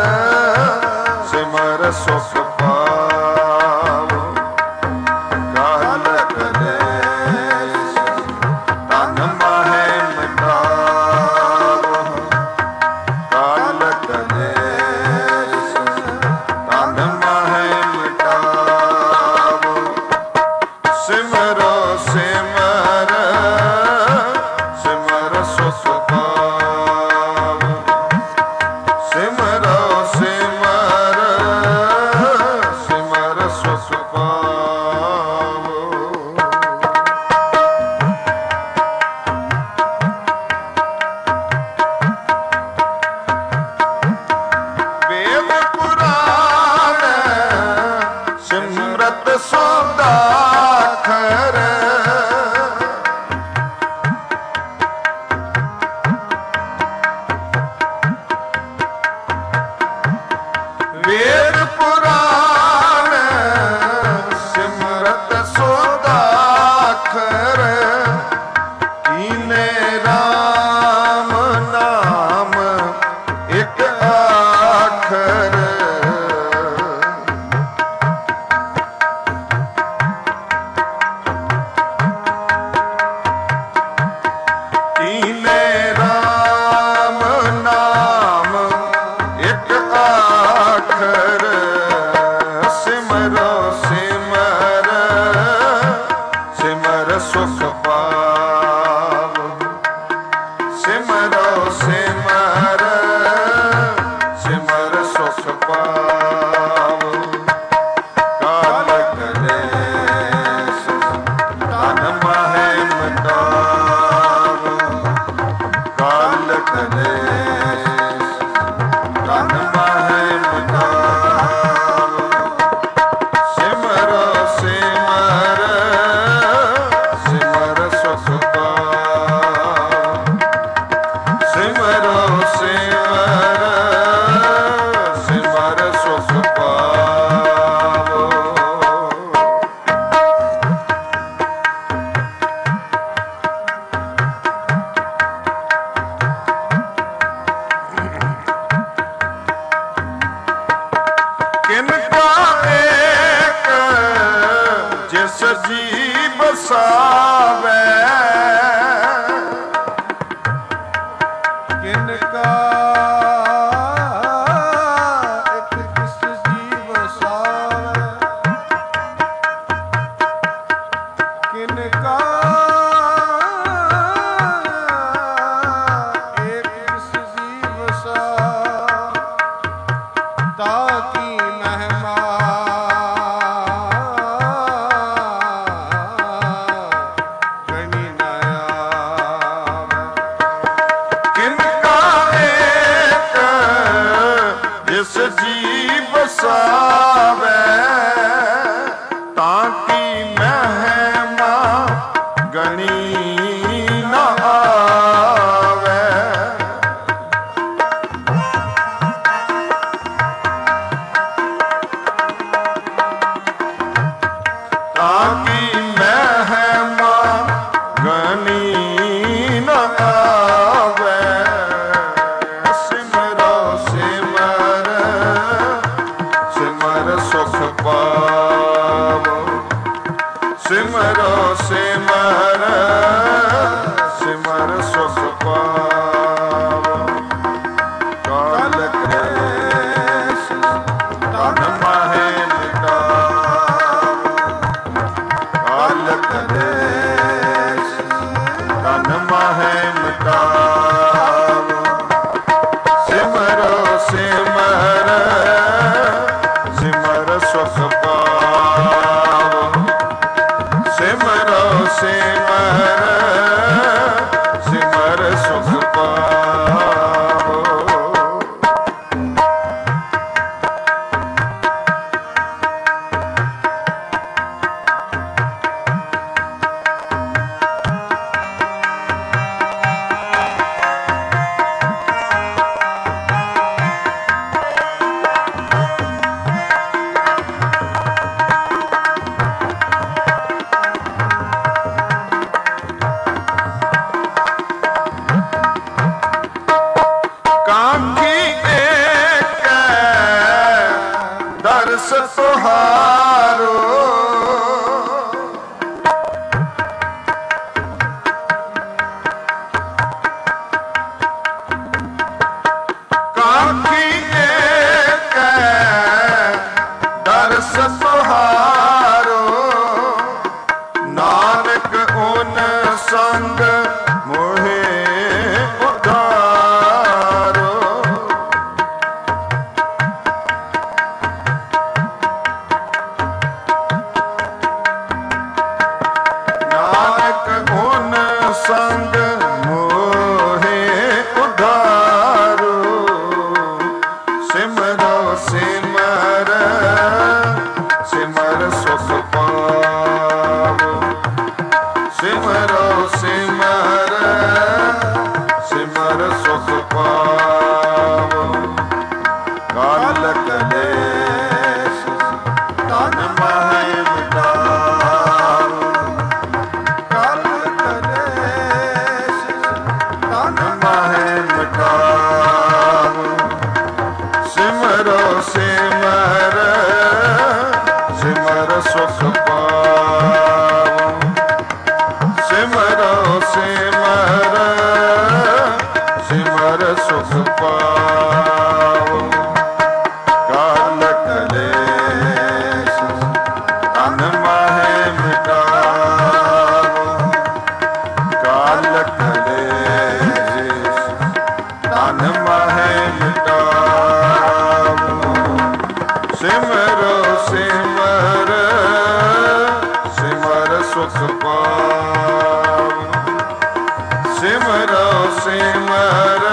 सिमर सुख पावो काल कलेश तन माहे मिटावो काल कलेश तन माहे मिटावो सिमरो सिमर सिमर सुख पावो सिमरो सिमर सिमर सुख पावो वेद पुराण सिमरत सौदाखर वेद पुराण सिमरत सौदाखर कीने राम नाम एक आखर कीने राम नाम एक आखर सिमरो सिमर सिमर सुख पावो सिमरो सिमर सिमर सुख पावो काल कलेश तन माहे मिटावो काल कलेश तन माहे मिटावो सिमरो सिमर सिमर सुख पावो सिमरो सिमर सिमर सुख पावो किनका एक जिस जी बसावे किनका एक किस जी बसावे किनका एक किस जी बसावे ताकि महिमा गणी न आवे किनका एक जिस जी बसावे ताकि महिमा गणी ना ਕਰਨੀ ਨਾ ਆਵੇ। ਸਿਮਰੋ ਸਿਮਰ ਸਿਮਰ ਸੁਖ ਪਾਵੋ। ਸਿਮਰੋ ਸਿਮਰ ਸਿਮਰ ਸੁਖ ਪਾਵੋ। ਕਾਲ ਕਲੇਸ਼ ਤਨ ਮਾਹੇ ਮਿਟਾਵੋ। ਕਾਲ ਕਲੇਸ਼ ਤਨ ਮਾਹੇ ਮਿਟਾਵੋ। ਸਿਮਰੋ ਸਿਮਰ ਸਿਮਰ ਸੁਖ ਪਾਵੋ। ਸਿਮਰੋ ਸਿਮਰ ਸਿਮਰ ਸੁਖ ਪਾਵੋ। ਦਰਸ ਤੁਹਾਰੋ। ਕਾਖੀ ਏਕੈ ਦਰਸ ਤੁਹਾਰੋ। ਨਾਨਕ ਓਨ ਸੰਗ ਮੋਹੇ ਉਧਾਰੋ। ਗੁਣ ਸੰਗ ਮੋਹੇ ਉਧਾਰੋ। ਸਿਮਰੋ ਸਿਮਰ ਸਿਮਰ ਸੁਖ ਪਾਵੋ। ਸਿਮਰੋ ਸਿਮਰ ਸਿਮਰ ਸੁਖ ਪਾਵੋ। ਕਾਲ ਕਲੇਸ਼ ਤਨ ਮਾਹੇ ਮਿਟਾਵੋ। ਕਾਲ ਕਲੇਸ਼ ਤਨ ਮਾਹੇ ਮਿਟਾਵੋ। ਸਿਮਰੋ ਸਿਮਰ ਸਿਮਰ ਸੁਖ ਪਾਵੋ। ਸਿਮਰੋ ਸਿਮਰ ਸਿਮਰ ਸੁਖ ਪਾਵੋ। ਕਾਲ ਕਲੇਸ਼ ਤਨ ਮਾਹੇ ਮਿਟਾਵੋ। ਕਾਲ ਕਲੇਸ਼ ਤਨ ਮਾਹੇ ਮਿਟਾਵੋ। ਸਿਮਰੋ ਸਿਮਰ ਸਿਮਰ ਸੁਖ ਪਾਵੋ। ਸਿਮਰੋ ਸਿਮਰ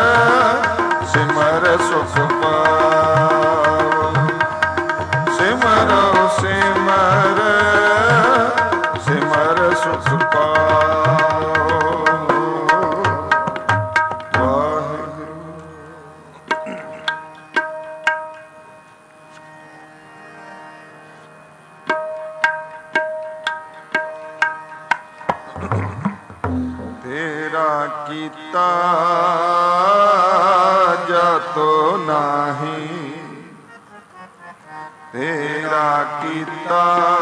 ਸਿਮਰ ਸੁਖ ਪਾਵੋ। ਸਿਮਰੋ ਸਿਮਰ ਸਿਮਰ ਸੁਖ ਪਾਵੋ। ਵਾਹਿਗੁਰੂ। ਤੇਰਾ ਕੀਤਾ ਜਾਤੋ ਨਾਹੀ। ਤੇਰਾ ਕੀਤਾ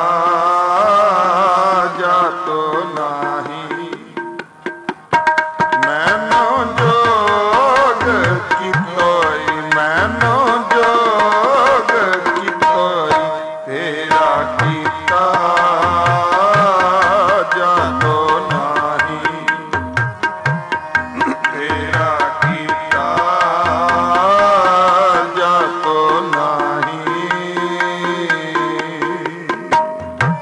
ਜਾਤੋ ਨਾਹੀ। ਮੈਨੋ ਜੋਗ ਕੀਤੋਈ ਮੈਨੋ ਜੋਗ ਕੀਤੋਈ। ਤੇਰਾ ਕੀਤਾ ਜਾਤੋ ਨਾਹੀ। ਤੇਰਾ ਕੀਤਾ ਜਾਤੋ ਨਾਹੀ।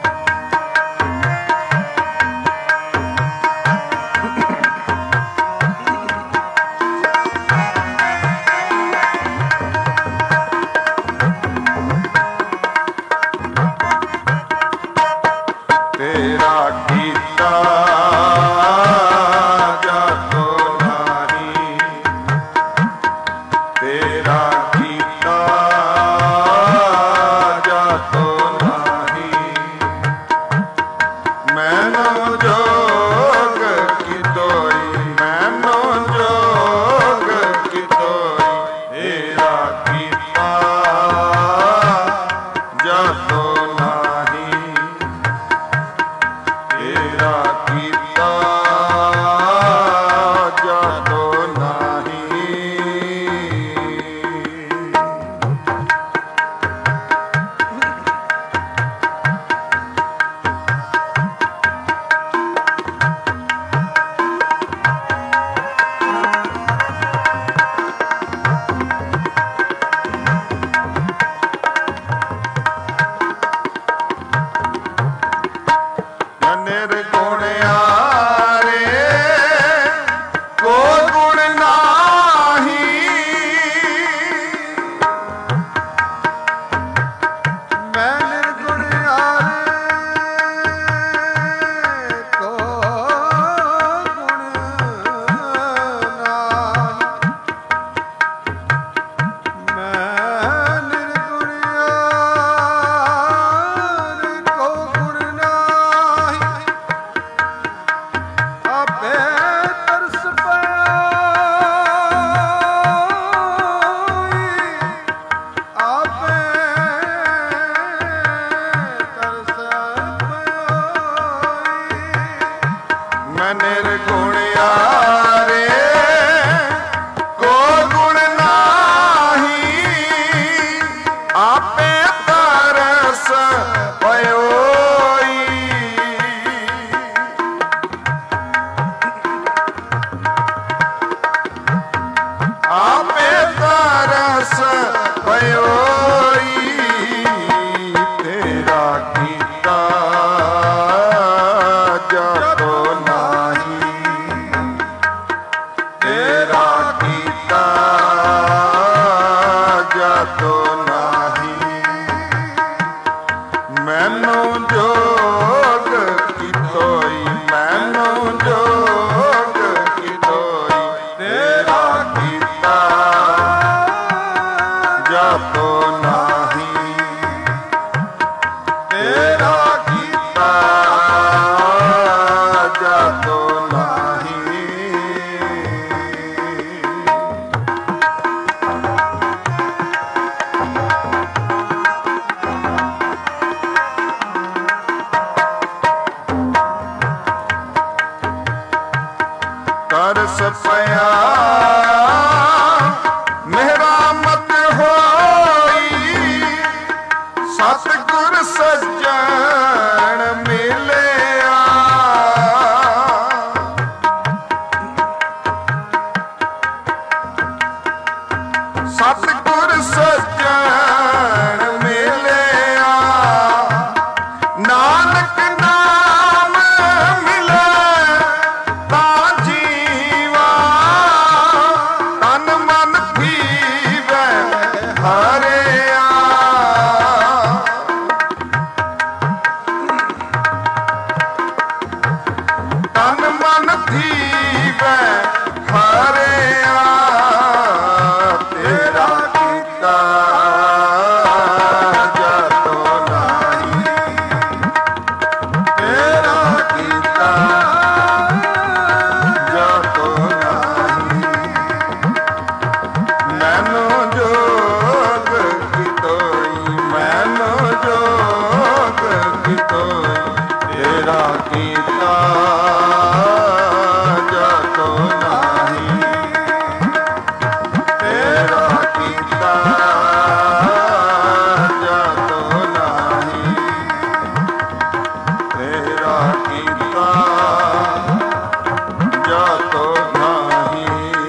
ਤਰਸ ਪਿਆ ਮੇਰਾ ਮਤ ਹੋਈ ਸਤਿਗੁਰ ਸੱਜਣ ਮਿਲਿਆ ਸਤਿਗੁਰ ਸੱਜਣ ਮਿਲਿਆ ਨਾਨਕ ਨਾਮ ਮਿਲੇ ਤਾਂ ਜੀਵਾ ਤਨ ਮਨ ਥੀਵੈ ਹਰਿਆ ਤਨ ਮਨ ਥੀਵੈ ਹਰਿਆ ਤੇਰਾ ਕੀਤਾ ਜਤੋ ਨਾਹੀ ਤੇਰਾ ਕੀਤਾ ਜਤੋ ਨਾਹੀ ਮੈਨੂੰ ਜੋਗ ਕੀਤੋਈ ਮੈਨੂੰ ਜੋਗ ਕੀਤੋਈ ਤੇਰਾ ਕੀਤਾ ਜਤੋ ਨਾਹੀ ਤੇਰਾ ਕੀਤਾ ਜਤੋ ਨਾਹੀ ਤੇਰਾ ਕੀਤਾ ਜਤੋ ਨਾਹੀ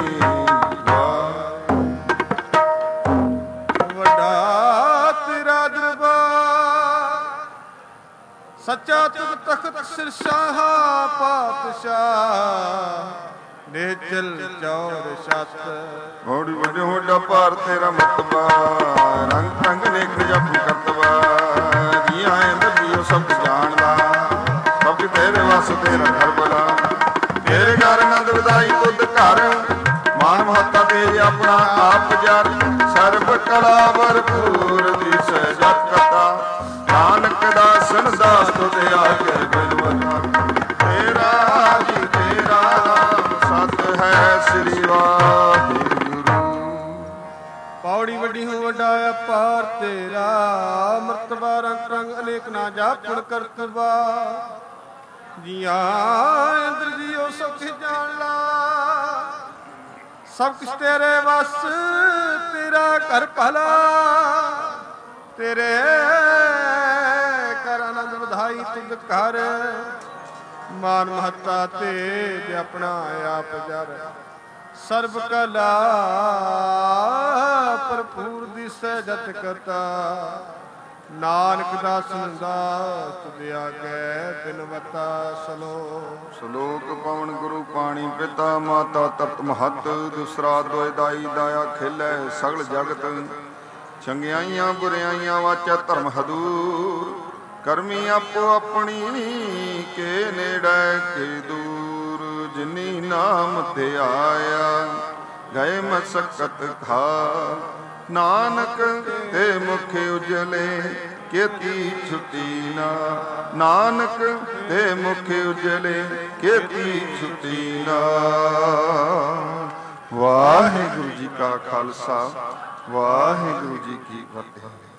ਵੱਡਾ ਤੇਰਾ ਦਰਬਾਰ ਸੱਚਾ ਤੁਧ ਤਖਤ ਸਿਰਸ਼ਾਹ ਪਾਤਸ਼ਾਹ ਨਿਹਚਲ ਚੌਰ ਛਤ ਹੋੜੀ ਵੱਡੇ ਹੋਡਾ ਭਾਰ ਤੇਰਾ ਮਤਬਾ ਰੰਗ ਰੰਗ ਨੇਕ ਜਪ ਕਰਤਵਾ ਜੀ ਆਏ ਦੱਬੀਓ ਸਭ ਜਾਣਦਾ ਸਭ ਤੇਰੇ ਵਸ ਤੇਰਾ ਘਰ ਬੜਾ ਤੇਰੇ ਘਰ ਆਨੰਦ ਵਿਦਾਈ ਤੁਧ ਘਰ ਮਾਨ ਮਹੱਤਾ ਤੇਰੇ ਆਪਣਾ ਆਪ ਜਰ ਸਰਬ ਕਲਾ ਭਰਪੂਰ ਦਿਸ ਜਤ ਕਤਾ ਨਾਨਕ ਦਾਸਨ ਦਾਸ ਤੁਧ ਆਗੇ ਬਿਨਵਤਾ ਤੇਰਾ ਜੀ ਤੇਰਾ ਨਾਮ ਸਤ ਹੈ ਸ੍ਰੀ ਵਾਹਿਗੁਰੂ ਪੌੜੀ ਵੱਡੀ ਹੋ ਵੱਡਾ ਅਪਾਰ ਤੇਰਾ ਮਰਤਬਾ ਰੰਗ ਰੰਗ ਅਨੇਕ ਨਾ ਜਾਪਣ ਕਰਤਬਾ ਜੀਆਂ ਇੰਦਰ ਜੀਓ ਸਭ ਕੁਛ ਜਾਣ ਲਾ ਸਭ ਕੁਛ ਤੇਰੇ ਵਸ ਤੇਰਾ ਘਰ ਭਲਾ ਤੇਰੇ ਕਰ ਆਨੰਦ ਵਧਾਈ ਤੁਧ ਘਰ ਮਾਨ ਮਹੱਤਾ ਤੇ ਆਪਣਾ ਆਪ ਜਰ ਸਰਬ ਕਲਾ ਭਰਪੂਰ ਦਿਸੈ ਜਤ ਕਰਤਾ ਨਾਨਕ ਦਾਸਨ ਦਾਸ ਤੁਧ ਆਗੇ ਬਿਨਵਤਾ ਸਲੋ ਸ਼ਲੋਕ ਪਵਨ ਗੁਰੂ ਪਾਣੀ ਪਿਤਾ ਮਾਤਾ ਤਤ ਮਹਤ ਦੂਸਰਾ ਦੋਇ ਦਾਈ ਦਾਇਆ ਖੇਲੇ ਸਗਲ ਜਗਤ ਚੰਗਿਆਈਆਂ ਬੁਰਿਆਈਆਂ ਵਾਚੈ ਧਰਮ ਹਦੂਰ ਕਰਮੀ ਆਪੋ ਆਪਣੀ ਕੇ ਨੇੜੇ ਕੇ ਦੂਰ ਜਿਨੀ ਨਾਮ ਧਿਆਇਆ ਗਏ ਮਸਕਤ ਖਾ ਨਾਨਕ ਤੇ ਮੁਖ ਉਜਲੇ ਕੀਤੀ ਛੁੱਟੀ ਨਾ ਨਾਨਕ ਤੇ ਮੁਖ ਉਜਲੇ ਕੀਤੀ ਛੁੱਟੀ ਨਾ ਵਾਹਿਗੁਰੂ ਜੀ ਕਾ ਖਾਲਸਾ ਵਾਹਿਗੁਰੂ ਜੀ ਕੀ ਫਤਿਹ।